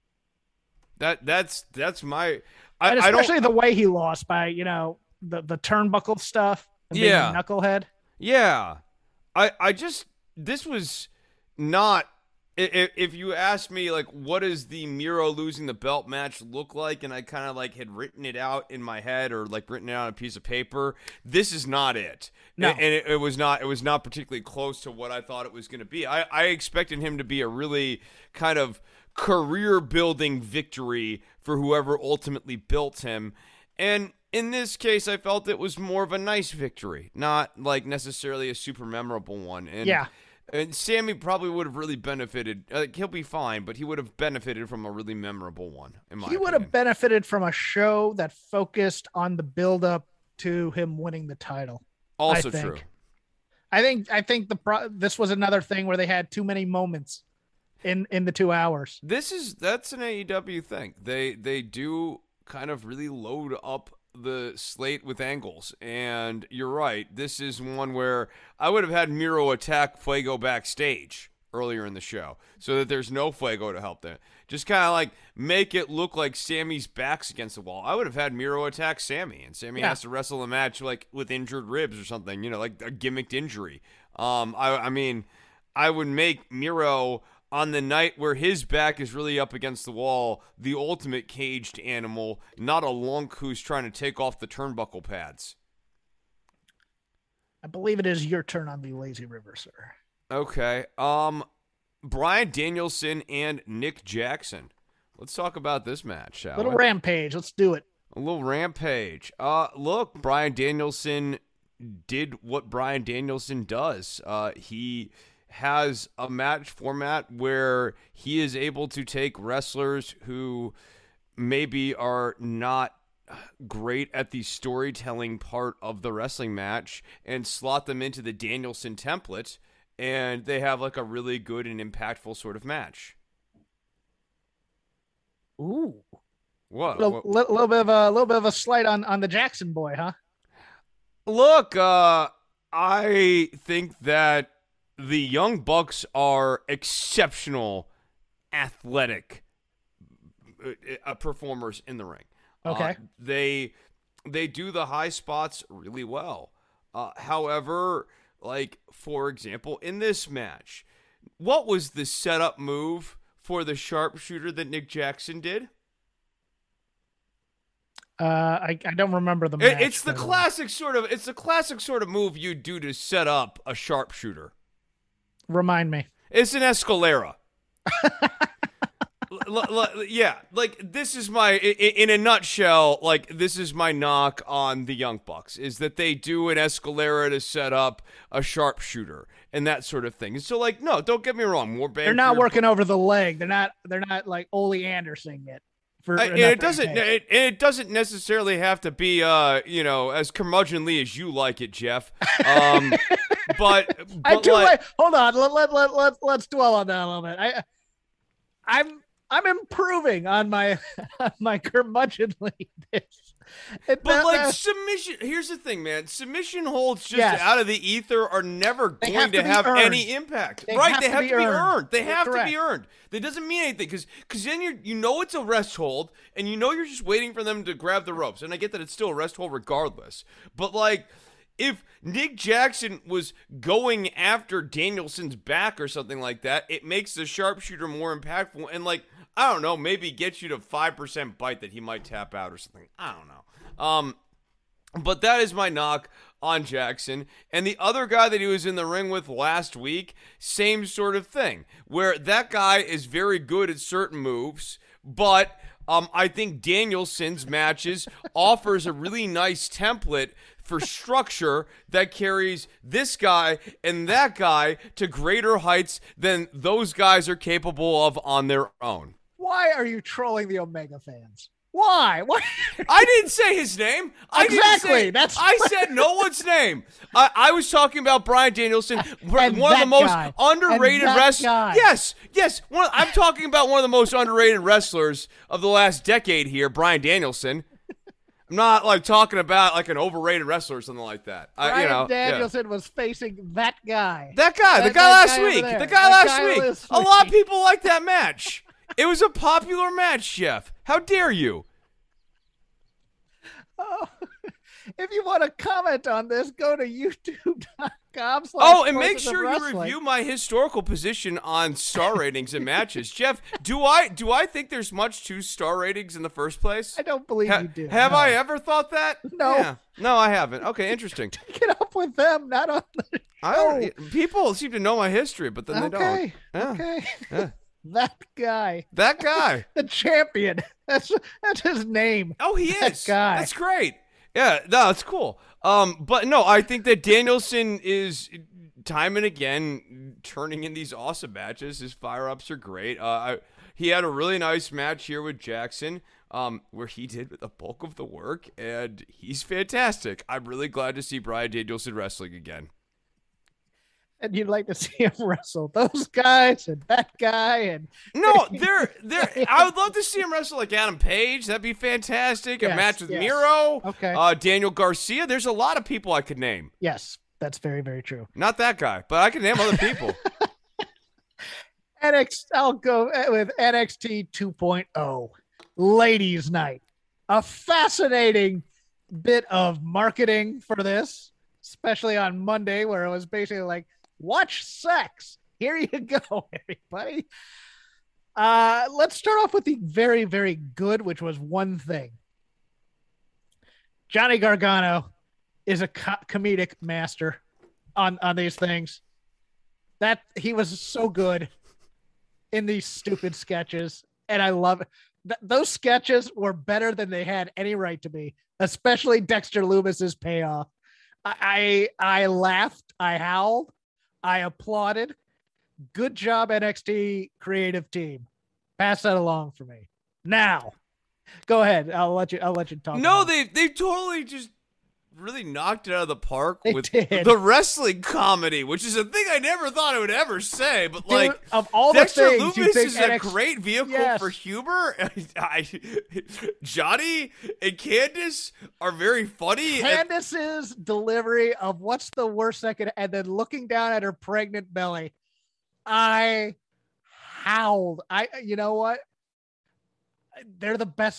That that's that's my I, and especially I don't, the way he lost by, you know, the, the turnbuckle stuff and yeah. being a knucklehead. Yeah. I, I just, this was not, if, if you asked me, like, what does the Miro losing the belt match look like, and I kind of, like, had written it out in my head or, like, written it on a piece of paper, this is not it. No. And it, it was not, it was not particularly close to what I thought it was going to be. I, I expected him to be a really kind of career-building victory for whoever ultimately built him. And in this case, I felt it was more of a nice victory, not like necessarily a super memorable one. And, yeah. And Sammy probably would have really benefited. Like, he'll be fine, but he would have benefited from a really memorable one. In my he would opinion. have benefited from a show that focused on the build-up to him winning the title. Also I think. true. I think. I think the pro- this was another thing where they had too many moments in in the two hours. This is that's an A E W thing. They they do kind of really load up the slate with angles, and you're right, this is one where I would have had Miro attack Fuego backstage earlier in the show so that there's no Fuego to help them. Just kind of like make it look like Sammy's back's against the wall. I would have had Miro attack Sammy, and Sammy yeah. has to wrestle a match like with injured ribs or something, you know, like a gimmicked injury. Um, I, I mean, I would make Miro on the night where his back is really up against the wall, the ultimate caged animal, not a lunk who's trying to take off the turnbuckle pads. I believe it is your turn on the Lazy River, sir. Okay. Um, Bryan Danielson and Nick Jackson. Let's talk about this match, shall Little we? rampage. Let's do it. A little rampage. Uh, look, Bryan Danielson did what Bryan Danielson does. Uh, he has a match format where he is able to take wrestlers who maybe are not great at the storytelling part of the wrestling match and slot them into the Danielson template, and they have like a really good and impactful sort of match. Ooh. What? A what? little, little bit of a little bit of a slight on, on the Jackson boy, huh? Look, uh, I think that the Young Bucks are exceptional, athletic uh, performers in the ring. Okay. Uh, they they do the high spots really well. Uh, however, like for example, in this match, what was the setup move for the sharpshooter that Nick Jackson did? Uh, I, I don't remember the It, match. it's the but, uh, classic sort of it's the classic sort of move you do to set up a sharpshooter. Remind me. It's an escalera. l- l- l- yeah, like this is my in, in a nutshell. Like this is my knock on the Young Bucks is that they do an escalera to set up a sharpshooter and that sort of thing. So like, no, don't get me wrong. More bang They're for not your working over the leg. They're not. They're not like Ole Anderson yet. For I, and it doesn't. It, it doesn't necessarily have to be, uh, you know, as curmudgeonly as you like it, Jeff. Um, but, but I do like, like. Hold on. Let let let let let's dwell on that a little bit. I, I'm I'm improving on my on my curmudgeonly. It, But that- like that- submission, here's the thing, man. Submission holds just Yes. out of the ether are never They going have to, to be have earned. any impact, They right? have they to have be to be earned. earned. They You're have to correct. be earned. That doesn't mean anything because because then you you know it's a rest hold and you know you're just waiting for them to grab the ropes. And I get that it's still a rest hold regardless. But like, if Nick Jackson was going after Danielson's back or something like that, it makes the sharpshooter more impactful and like. I don't know, maybe get you to five percent bite that he might tap out or something. I don't know. Um, but that is my knock on Jackson. And the other guy that he was in the ring with last week, same sort of thing, where that guy is very good at certain moves, but um, I think Danielson's matches offers a really nice template for structure that carries this guy and that guy to greater heights than those guys are capable of on their own. Why are you trolling the Omega fans? Why? Why? I didn't say his name. I didn't Exactly, say, that's- I said no one's name. I, I was talking about Bryan Danielson, one And of the that most guy. underrated And that wrestlers. guy. Yes, yes. One, I'm talking about one of the most underrated wrestlers of the last decade here, Bryan Danielson. I'm not like talking about like an overrated wrestler or something like that. I, Brian you know, yeah. Danielson was facing that guy. That guy, the That- guy that last guy over week, there. the guy That last guy week. last A lot of week. people like that match. It was a popular match, Jeff. How dare you? Oh, if you want to comment on this, go to youtube dot com. Oh, and make sure you review my historical position on star ratings and matches. Jeff, do I do I think there's much to star ratings in the first place? I don't believe Ha- you do. have no. I ever thought that? No. Yeah. No, I haven't. Okay, interesting. Get up with them, not on the I don't, people seem to know my history, but then they okay. don't. Yeah. Okay. Yeah. That guy, That guy. the champion. That's that's his name. Oh, he That is. guy. That's great. Yeah, no, it's cool. Um, but no, I think that Danielson is time and again turning in these awesome matches. His fire ups are great. Uh, I, he had a really nice match here with Jackson, um, where he did the bulk of the work, and he's fantastic. I'm really glad to see Bryan Danielson wrestling again. And you'd like to see him wrestle those guys and that guy and No, they're they're. I would love to see him wrestle like Adam Page. That'd be fantastic. A Yes, match with yes. Miro. Okay. Uh, Daniel Garcia. There's a lot of people I could name. yes, that's very very true. Not that guy, but I can name other people. N X T, I'll go with N X T two point oh, Ladies Night. A fascinating bit of marketing for this, especially on Monday, where it was basically like, watch sex. Here you go, everybody. Uh, let's start off with the very, very good, which was one thing. Johnny Gargano is a co- comedic master on, on these things. That he was so good in these stupid sketches, and I love it. Th- those sketches were better than they had any right to be, especially Dexter Loomis's payoff. I I, I laughed, I howled, I applauded. Good job, N X T creative team. Pass that along for me. Now, go ahead. I'll let you. I'll let you talk. No, about they they totally just really knocked it out of the park They with did. the wrestling comedy, which is a thing I never thought I would ever say. But Dude, like, of all Dexter the things, you Loomis think is N a X T great vehicle Yes. for humor. I, Johnny and Candice are very funny. and- Candace's delivery of what's the worst that could, and then looking down at her pregnant belly, I howled. I, you know what? They're the best.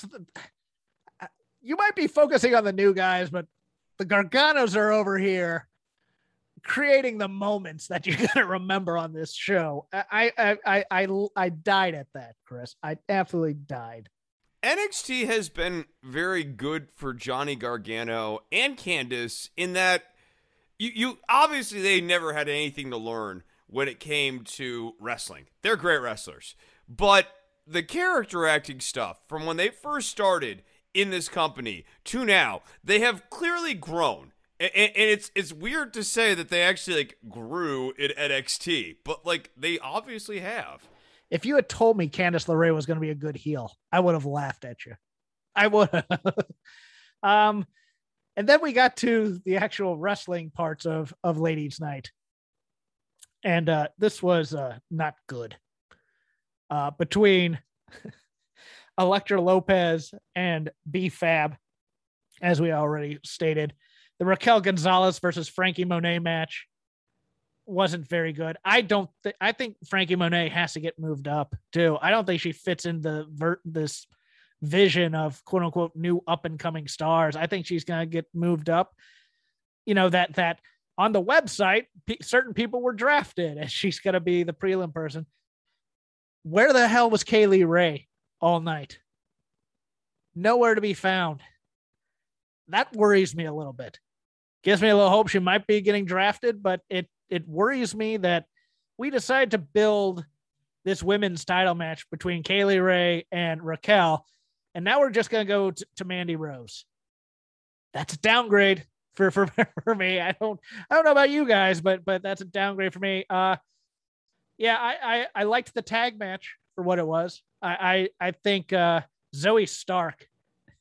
You might be focusing on the new guys, but the Garganos are over here creating the moments that you're gonna remember on this show. I, I, I, I, I died at that, Chris. I absolutely died. N X T has been very good for Johnny Gargano and Candice in that you, you obviously they never had anything to learn when it came to wrestling. They're great wrestlers, but the character acting stuff from when they first started in this company to now, they have clearly grown. And, and it's it's weird to say that they actually like grew in N X T, but like they obviously have. If you had told me Candice LeRae was going to be a good heel, I would have laughed at you. I would have. um, and then we got to the actual wrestling parts of, of Ladies Night. And uh, this was uh, not good. Uh, between Elektra Lopez and B-Fab, as we already stated, the Raquel Gonzalez versus Frankie Monet match wasn't very good. I don't think, I think Frankie Monet has to get moved up too. I don't think she fits in the ver- this vision of quote unquote new up and coming stars. I think she's going to get moved up. You know, that, that on the website, p- certain people were drafted and she's going to be the prelim person. Where the hell was Kaylee Ray all night? Nowhere to be found. That worries me a little bit. Gives me a little hope she might be getting drafted, but it, it worries me that we decided to build this women's title match between Kaylee Ray and Raquel, and now we're just going to go t- to Mandy Rose. That's a downgrade for, for, for me. I don't, I don't know about you guys, but, but that's a downgrade for me. Uh, yeah, I, I, I liked the tag match for what it was. I, I, I think uh, Zoe Stark,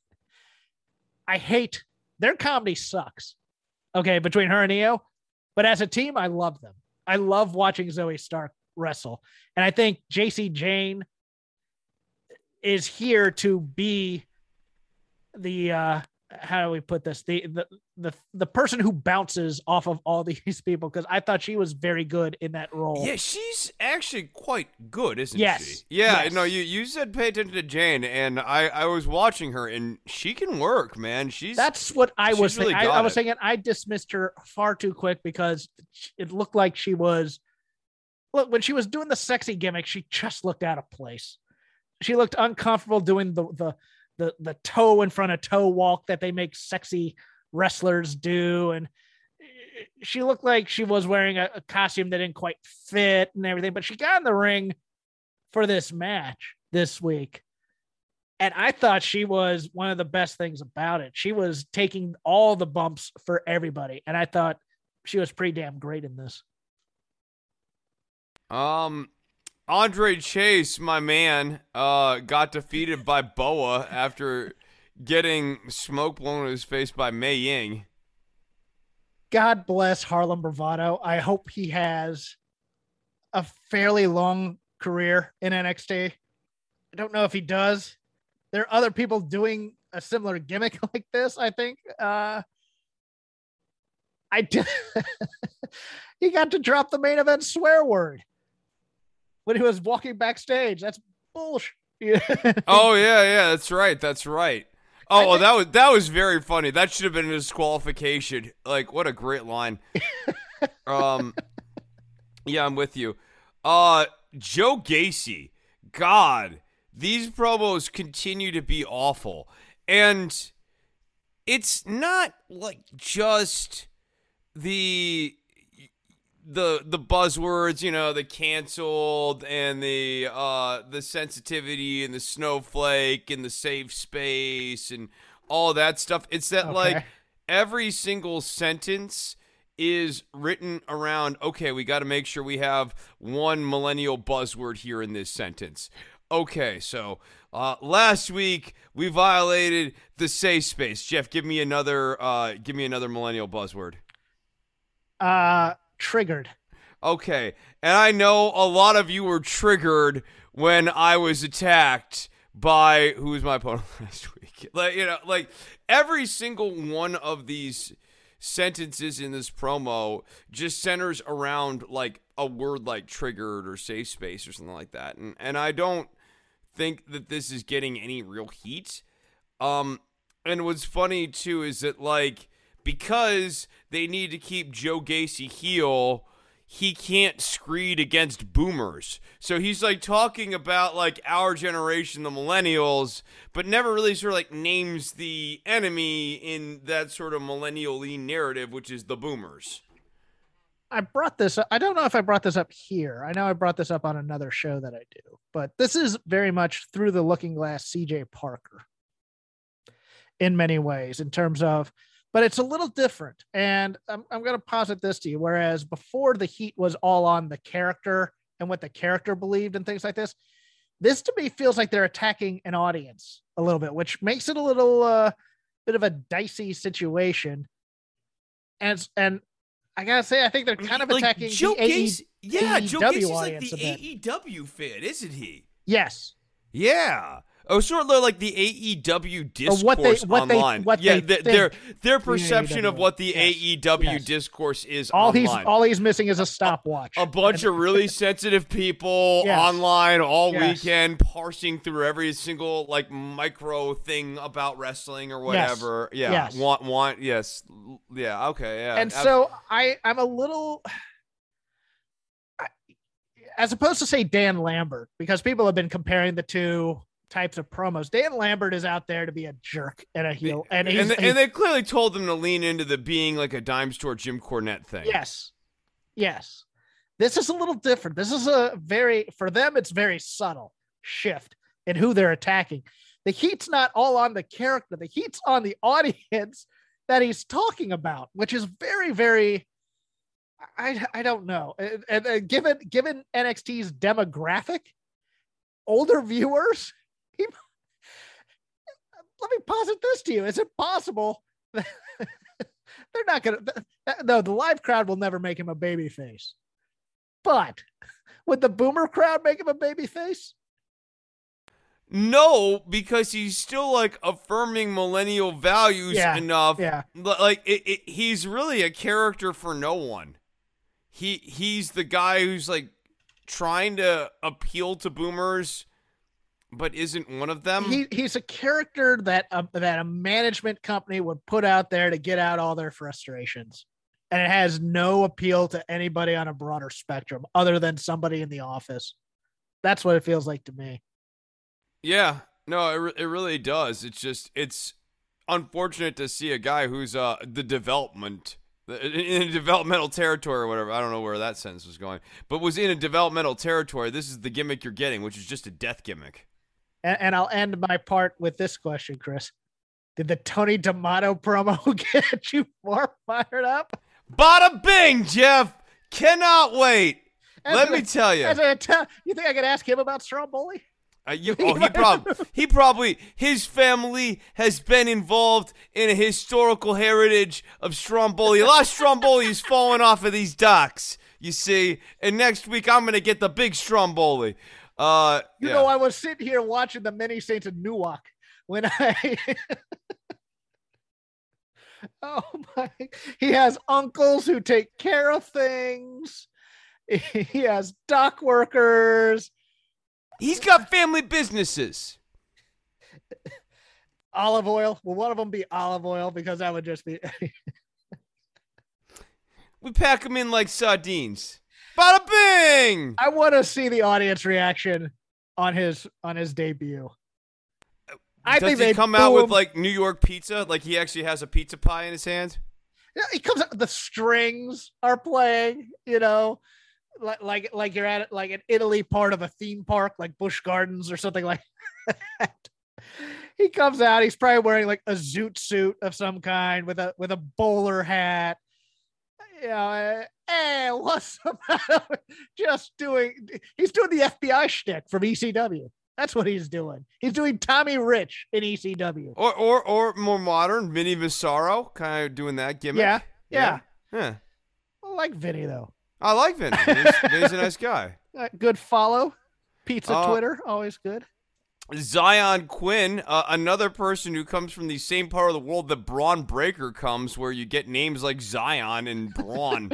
I hate their comedy sucks. Okay, between her and Io, but as a team, I love them. I love watching Zoe Stark wrestle, and I think J C Jane is here to be the uh, how do we put this? The the the the person who bounces off of all these people, because I thought she was very good in that role. Yeah, she's actually quite good, isn't yes. she? Yeah, yes. no, you, you said pay attention to Jane, and I, I was watching her, and she can work, man. She's That's what I she's was really thinking. I, got I was it. thinking I dismissed her far too quick because it looked like she was, look, when she was doing the sexy gimmick, she just looked out of place. She looked uncomfortable doing the, the, the, the toe in front of toe walk that they make sexy wrestlers do. And she looked like she was wearing a, a costume that didn't quite fit and everything, but she got in the ring for this match this week. And I thought she was one of the best things about it. She was taking all the bumps for everybody. And I thought she was pretty damn great in this. Um, Andre Chase, my man, uh, got defeated by Boa after getting smoke blown in his face by Mei Ying. God bless Harlem Bravado. I hope he has a fairly long career in N X T. I don't know if he does. There are other people doing a similar gimmick like this, I think. Uh, I did. He got to drop the main event swear word when he was walking backstage. That's bullshit. Oh yeah, yeah, that's right, that's right. Oh, well, that was that was very funny. That should have been a disqualification. Like, what a great line. um, yeah, I'm with you. Uh, Joe Gacy, God, these promos continue to be awful, and it's not like just the the the buzzwords, you know, the canceled and the uh, the sensitivity and the snowflake and the safe space and all that stuff. It's that, okay. like, every single sentence is written around, okay, we got to make sure we have one millennial buzzword here in this sentence. Okay, so uh, last week we violated the safe space. Jeff, give me another uh, give me another millennial buzzword. Uh, triggered. Okay, and I know a lot of you were triggered when I was attacked by, who was my opponent last week? Like, you know, like every single one of these sentences in this promo just centers around like a word like triggered or safe space or something like that. And and I don't think that this is getting any real heat. Um, and what's funny too is that, like, because they need to keep Joe Gacy heel, he can't screed against boomers. So he's like talking about like our generation, the millennials, but never really sort of like names the enemy in that sort of millennial-y narrative, which is the boomers. I brought this up. I don't know if I brought this up here. I know I brought this up on another show that I do, but this is very much through the looking glass C J Parker in many ways in terms of, but it's a little different. And I'm, I'm going to posit this to you. Whereas before, the heat was all on the character and what the character believed and things like this, this to me feels like they're attacking an audience a little bit, which makes it a little uh, bit of a dicey situation. And, and I gotta say, I think they're kind of like attacking Joe the Gacy, A E, yeah, A E W Joe Gacy's like audience the a bit. A E W fan, isn't he? Yes. Yeah. Oh, sort of like the A E W discourse what they, what online. They, what yeah, they th- their their perception the of what the yes. A E W yes. discourse is all online. he's all he's missing is a stopwatch. A, a bunch of really sensitive people yes. online all yes. weekend, parsing through every single like micro thing about wrestling or whatever. Yes. Yeah, yes. want want yes, yeah, okay, yeah. And so I I'm a little. As opposed to say Dan Lambert, because people have been comparing the two types of promos. Dan Lambert is out there to be a jerk and a heel, and he's, and, they, he's, and they clearly told them to lean into the being like a dime store Jim Cornette thing. Yes, yes. This is a little different. This is a very, for them, it's very subtle shift in who they're attacking. The heat's not all on the character. The heat's on the audience that he's talking about, which is very, very. I I don't know. And, and, and given given N X T's demographic, older viewers, he, let me posit this to you. Is it possible that they're not going to, no, the live crowd will never make him a baby face, but would the boomer crowd make him a baby face? No, because he's still like affirming millennial values yeah, enough. Yeah. Like it, it, he's really a character for no one. He he's the guy who's like trying to appeal to boomers, but isn't one of them. He he's a character that a, that a management company would put out there to get out all their frustrations, and it has no appeal to anybody on a broader spectrum other than somebody in the office. That's what it feels like to me. Yeah, no, it re- it really does. It's just it's unfortunate to see a guy who's uh the development. In a developmental territory or whatever. I don't know where that sentence was going, but was in a developmental territory. This is the gimmick you're getting, which is just a death gimmick. And, and I'll end my part with this question, Chris. Did the Tony D'Amato promo get you more fired up? Bada bing, Jeff. Cannot wait. As Let me a, tell you. As a, you think I could ask him about Stromboli? Uh, you, oh, he probably, he probably, his family has been involved in a historical heritage of Stromboli. A lot of Stromboli is falling off of these docks, you see. And next week, I'm going to get the big Stromboli. Uh, you yeah. know, I was sitting here watching the Many Saints of Newark when I. oh my! He has uncles who take care of things. He has dock workers. He's got family businesses. Olive oil. Will one of them be olive oil? Because that would just be. We pack them in like sardines. Bada bing! I want to see the audience reaction on his on his debut. I Does think he they come out with like New York pizza? Like he actually has a pizza pie in his hand? Yeah, he comes up, the strings are playing, you know, like like like you're at like an Italy part of a theme park, like Busch Gardens or something like that. He comes out, he's probably wearing like a zoot suit of some kind with a with a bowler hat. You know, hey, what's the matter? Just doing he's doing the F B I shtick from E C W. That's what he's doing. He's doing Tommy Rich in E C W. Or or or more modern, Vinny Visaro, kind of doing that gimmick. Yeah, yeah. yeah. yeah. I like Vinny though. I like Vinny. Vinny's, Vinny's a nice guy. Uh, good follow. Pizza uh, Twitter, always good. Zion Quinn, uh, another person who comes from the same part of the world that Braun Breaker comes, where you get names like Zion and Braun.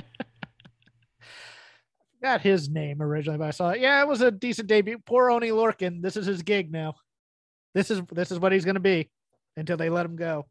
Got his name originally, but I saw it. Yeah, it was a decent debut. Poor Oni Lorcan. This is his gig now. This is this is what he's going to be until they let him go.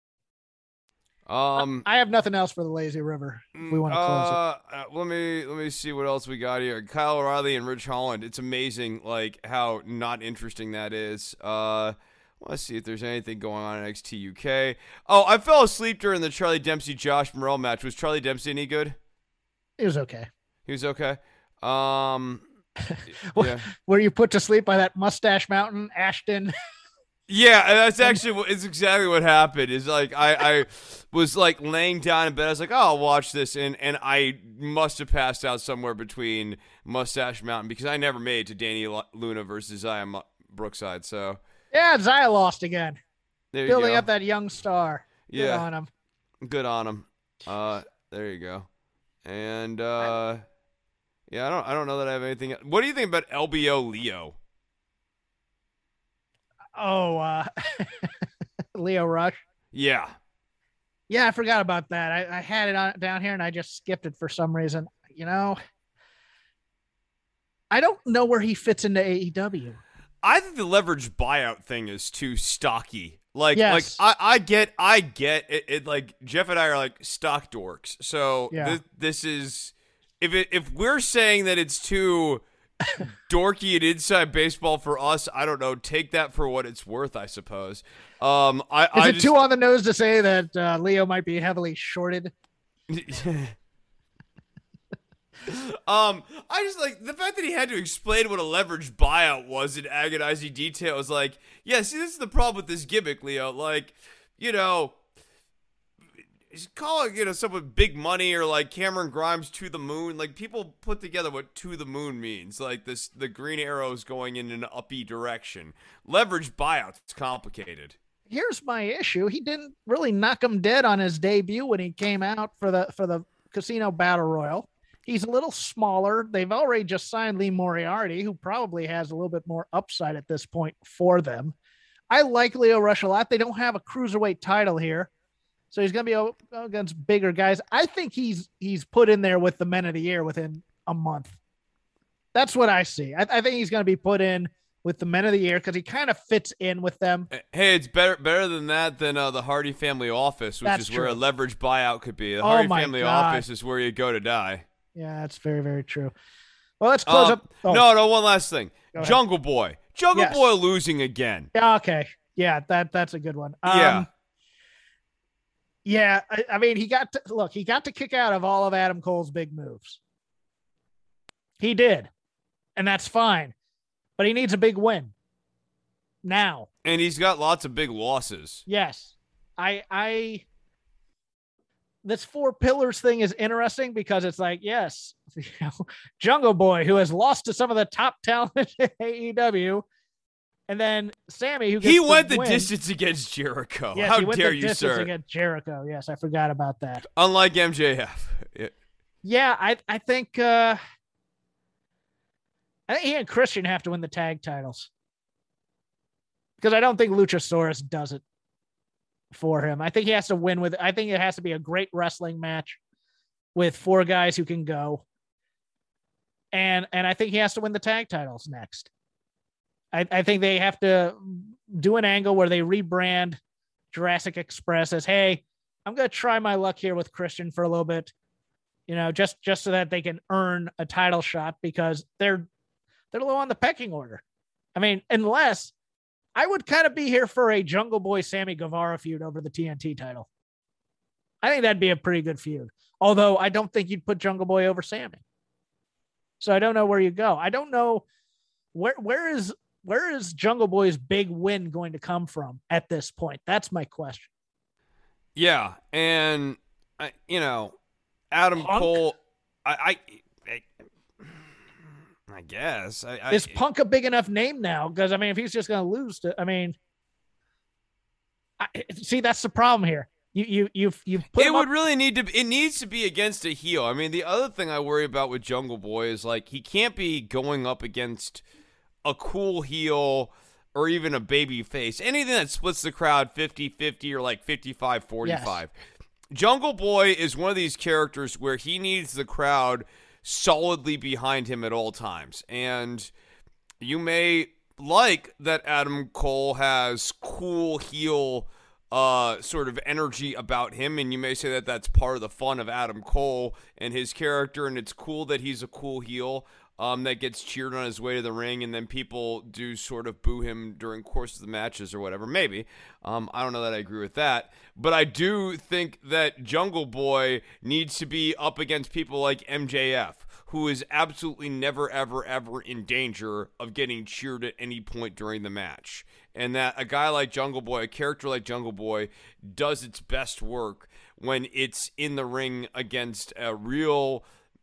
Um, I have nothing else for the Lazy River. If we want to close uh, it. Uh, let me let me see what else we got here. Kyle O'Reilly and Rich Holland. It's amazing, like how not interesting that is. Uh, let's see if there's anything going on in N X T U K. Oh, I fell asleep during the Charlie Dempsey Josh Morrell match. Was Charlie Dempsey any good? It was okay. He was okay. Um, yeah. Were you put to sleep by that Mustache Mountain, Ashton? Yeah, that's actually what it's exactly what happened. Is like I, I was like laying down in bed. I was like, oh, I'll watch this, and and I must have passed out somewhere between Mustache Mountain because I never made it to Danny Luna versus Zaya Brookside. So yeah, Zaya lost again. There you Building go. up that young star. Good yeah, on him. Good on him. Uh, there you go. And uh, yeah, I don't I don't know that I have anything. What do you think about L B O Leo? Oh, uh, Leo Rush. Yeah. Yeah, I forgot about that. I, I had it on down here and I just skipped it for some reason. You know, I don't know where he fits into A E W. I think the leverage buyout thing is too stocky. Like, yes. like I, I get, I get it, it. Like Jeff and I are like stock dorks. So yeah. this, this is, if it, if we're saying that it's too dorky and inside baseball for us, I don't know. Take that for what it's worth, I suppose. Um, I, Is I it just, too on the nose to say that uh, Leo might be heavily shorted? um, I just like the fact that he had to explain what a leverage buyout was in agonizing detail. Was like, yeah, see, this is the problem with this gimmick, Leo. Like, you know. Call it, you know, someone big money or like Cameron Grimes to the moon. Like people put together what to the moon means. Like this, the green arrows going in an uppy direction. Leverage buyouts, it's complicated. Here's my issue. He didn't really knock him dead on his debut when he came out for the for the Casino Battle Royal. He's a little smaller. They've already just signed Lee Moriarty, who probably has a little bit more upside at this point for them. I like Leo Rush a lot. They don't have a cruiserweight title here. So he's going to be against bigger guys. I think he's he's put in there with the Men of the Year within a month. That's what I see. I, I think he's going to be put in with the Men of the Year because he kind of fits in with them. Hey, it's better better than that than uh, the Hardy Family Office, which That's is true. where a leverage buyout could be. The Oh Hardy my Family God. Office is where you go to die. Yeah, that's very, very true. Well, let's close Um, up. Oh, No, no, one last thing. Go ahead. Jungle Boy. Jungle Yes. Boy losing again. Yeah, okay. Yeah, that that's a good one. Um, Yeah. Yeah, I, I mean, he got to look, he got to kick out of all of Adam Cole's big moves. He did. And that's fine. But he needs a big win. Now. And he's got lots of big losses. Yes. I I this four pillars thing is interesting because it's like, yes, you know, Jungle Boy, who has lost to some of the top talent in A E W. And then Sammy, who gets He went the win. distance against Jericho. Yes, How he went dare the you, distance sir? against Jericho. Yes, I forgot about that. Unlike M J F. Yeah. Yeah, I I think uh, I think he and Christian have to win the tag titles because I don't think Luchasaurus does it for him. I think he has to win with. I think it has to be a great wrestling match with four guys who can go, and and I think he has to win the tag titles next. I, I think they have to do an angle where they rebrand Jurassic Express as, hey, I'm going to try my luck here with Christian for a little bit, you know, just, just so that they can earn a title shot because they're, they're low on the pecking order. I mean, unless I would kind of be here for a Jungle Boy Sammy Guevara feud over the T N T title. I think that'd be a pretty good feud. Although I don't think you'd put Jungle Boy over Sammy. So I don't know where you go. I don't know where where is where is Jungle Boy's big win going to come from at this point? That's my question. Yeah, and I, you know, Adam Punk? Cole, I, I, I, I guess I, I, Is Punk a big enough name now? Because I mean, if he's just going to lose to, I mean, I, see, that's the problem here. You you you've you've put it him would up- really need to. It needs to be against a heel. I mean, the other thing I worry about with Jungle Boy is like he can't be going up against a cool heel or even a baby face. Anything that splits the crowd fifty-fifty or like fifty-five forty-five. Yes. Jungle Boy is one of these characters where he needs the crowd solidly behind him at all times. And you may like that Adam Cole has cool heel uh, sort of energy about him, and you may say that that's part of the fun of Adam Cole and his character, and it's cool that he's a cool heel um, that gets cheered on his way to the ring, and then people do sort of boo him during course of the matches or whatever. Maybe. Um, I don't know that I agree with that, but I do think that Jungle Boy needs to be up against people like M J F, who is absolutely never, ever, ever in danger of getting cheered at any point during the match. And that a guy like Jungle Boy, a character like Jungle Boy, does its best work when it's in the ring against a real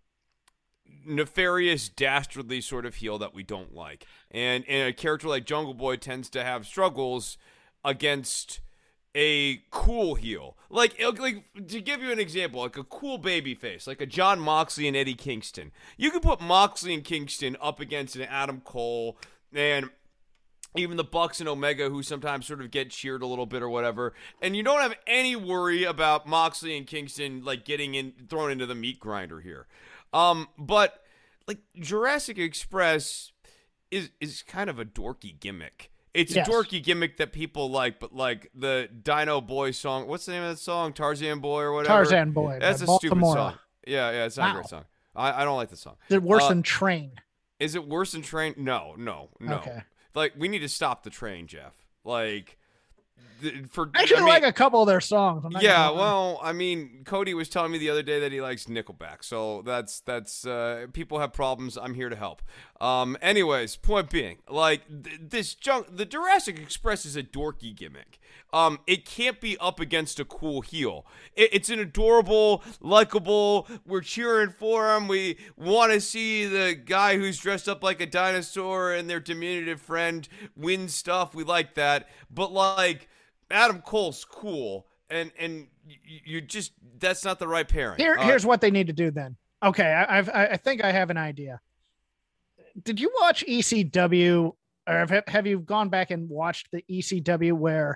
nefarious, dastardly sort of heel that we don't like. And, and a character like Jungle Boy tends to have struggles against a cool heel. Like, like to give you an example, like a cool baby face, like a John Moxley and Eddie Kingston. You could put Moxley and Kingston up against an Adam Cole and even the Bucks and Omega, who sometimes sort of get cheered a little bit or whatever, and you don't have any worry about Moxley and Kingston like getting in thrown into the meat grinder here. Um, but like Jurassic Express is is kind of a dorky gimmick. It's yes. a dorky gimmick that people like, but like the Dino Boy song, what's the name of that song? Tarzan Boy or whatever. Tarzan Boy. That's a Baltimore. stupid song. Yeah, yeah, it's not wow. a great song. I, I don't like the song. Is it worse uh, than Train? Is it worse than Train? No, no, no. Okay. Like, we need to stop the train, Jeff. Like, th- for I actually I mean, like a couple of their songs. I'm not yeah, gonna- well, I mean, Cody was telling me the other day that he likes Nickelback, so that's that's uh, people have problems. I'm here to help. Um, anyways, point being, like th- this junk, the Jurassic Express is a dorky gimmick. Um, it can't be up against a cool heel. It, it's an adorable, likable. We're cheering for him. We want to see the guy who's dressed up like a dinosaur and their diminutive friend win stuff. We like that, but like Adam Cole's cool, and and you, you just that's not the right pairing. Here, Uh, here's what they need to do then. Okay, I, I've I think I have an idea. Did you watch E C W, or have have you gone back and watched the E C W where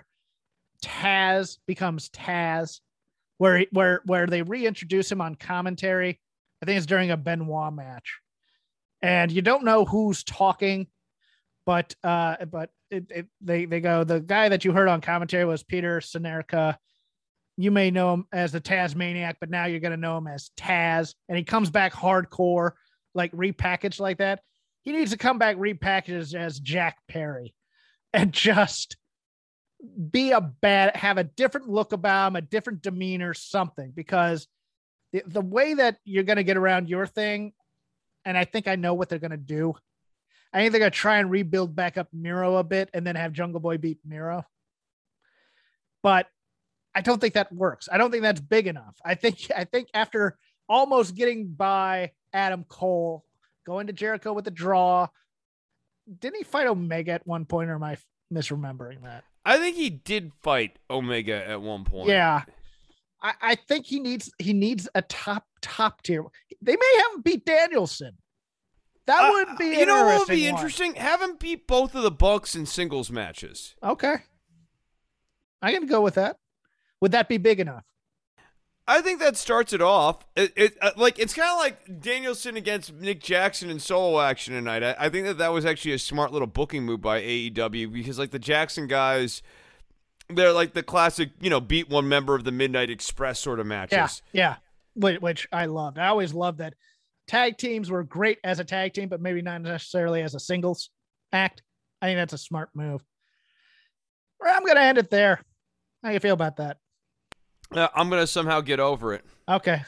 Taz becomes Taz, where where where they reintroduce him on commentary? I think it's during a Benoit match, and you don't know who's talking, but uh, but it, it, they they go, the guy that you heard on commentary was Peter Senerca. You may know him as the Tasmaniac, but now you're going to know him as Taz, and he comes back hardcore, like repackaged like that. He needs to come back repackaged as Jack Perry and just be a bad, have a different look about him, a different demeanor, something, because the, the way that you're going to get around your thing, and I think I know what they're going to do. I think they're going to try and rebuild back up Miro a bit and then have Jungle Boy beat Miro. But I don't think that works. I don't think that's big enough. I think, I think after almost getting by Adam Cole, going to Jericho with a draw, didn't he fight Omega at one point, or am I misremembering that? I think he did fight Omega at one point. Yeah. I, I think he needs he needs a top top tier. They may have him beat Danielson. That Uh, would be you know what would be one. interesting? Have him beat both of the Bucks in singles matches. Okay. I can go with that. Would that be big enough? I think that starts it off. It, it uh, like it's kind of like Danielson against Nick Jackson in solo action tonight. I, I think that that was actually a smart little booking move by A E W, because like the Jackson guys, they're like the classic, you know, beat one member of the Midnight Express sort of matches. Yeah, yeah. Which, which I loved. I always loved that tag teams were great as a tag team, but maybe not necessarily as a singles act. I think that's a smart move. I'm going to end it there. How do you feel about that? Uh, I'm going to somehow get over it. Okay.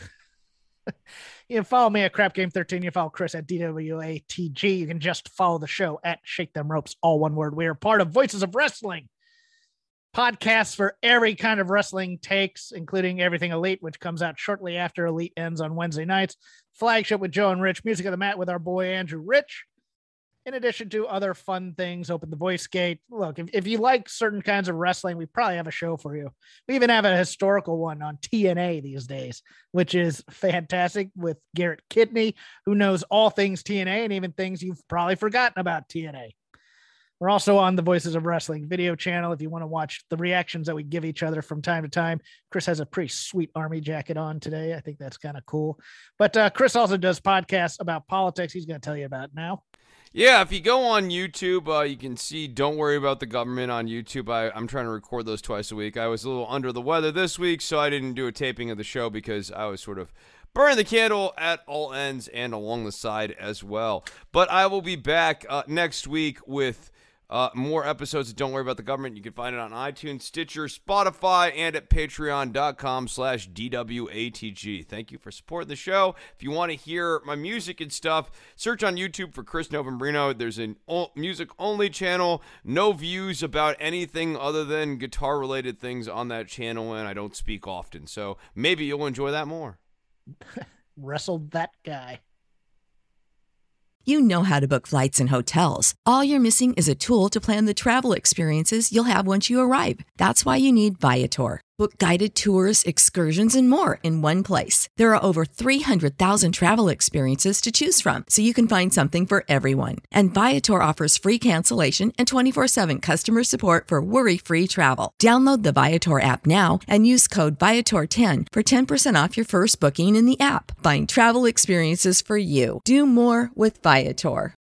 You can follow me at Crap Game thirteen. You follow Chris at D W A T G. You can just follow the show at Shake Them Ropes, all one word. We are part of Voices of Wrestling. Podcasts for every kind of wrestling takes, including Everything Elite, which comes out shortly after Elite ends on Wednesday nights. Flagship with Joe and Rich. Music of the Mat with our boy Andrew Rich. In addition to other fun things, Open the Voice Gate. Look, if, if you like certain kinds of wrestling, we probably have a show for you. We even have a historical one on T N A these days, which is fantastic, with Garrett Kidney, who knows all things T N A and even things you've probably forgotten about T N A. We're also on the Voices of Wrestling video channel if you want to watch the reactions that we give each other from time to time. Chris has a pretty sweet army jacket on today. I think that's kind of cool. But uh, Chris also does podcasts about politics. He's going to tell you about it now. Yeah, if you go on YouTube, uh, you can see Don't Worry About the Government on YouTube. I, I'm trying to record those twice a week. I was a little under the weather this week, so I didn't do a taping of the show because I was sort of burning the candle at all ends and along the side as well. But I will be back uh, next week with Uh, more episodes of Don't Worry About the Government. You can find it on iTunes, Stitcher, Spotify, and at patreon.com slash DWATG. Thank you for supporting the show. If you want to hear my music and stuff, search on YouTube for Chris Novembrino. There's a music-only channel. No views about anything other than guitar-related things on that channel, and I don't speak often. So maybe you'll enjoy that more. Wrestled that guy. You know how to book flights and hotels. All you're missing is a tool to plan the travel experiences you'll have once you arrive. That's why you need Viator. Book guided tours, excursions, and more in one place. There are over three hundred thousand travel experiences to choose from, so you can find something for everyone. And Viator offers free cancellation and twenty-four seven customer support for worry-free travel. Download the Viator app now and use code Viator ten for ten percent off your first booking in the app. Find travel experiences for you. Do more with Viator.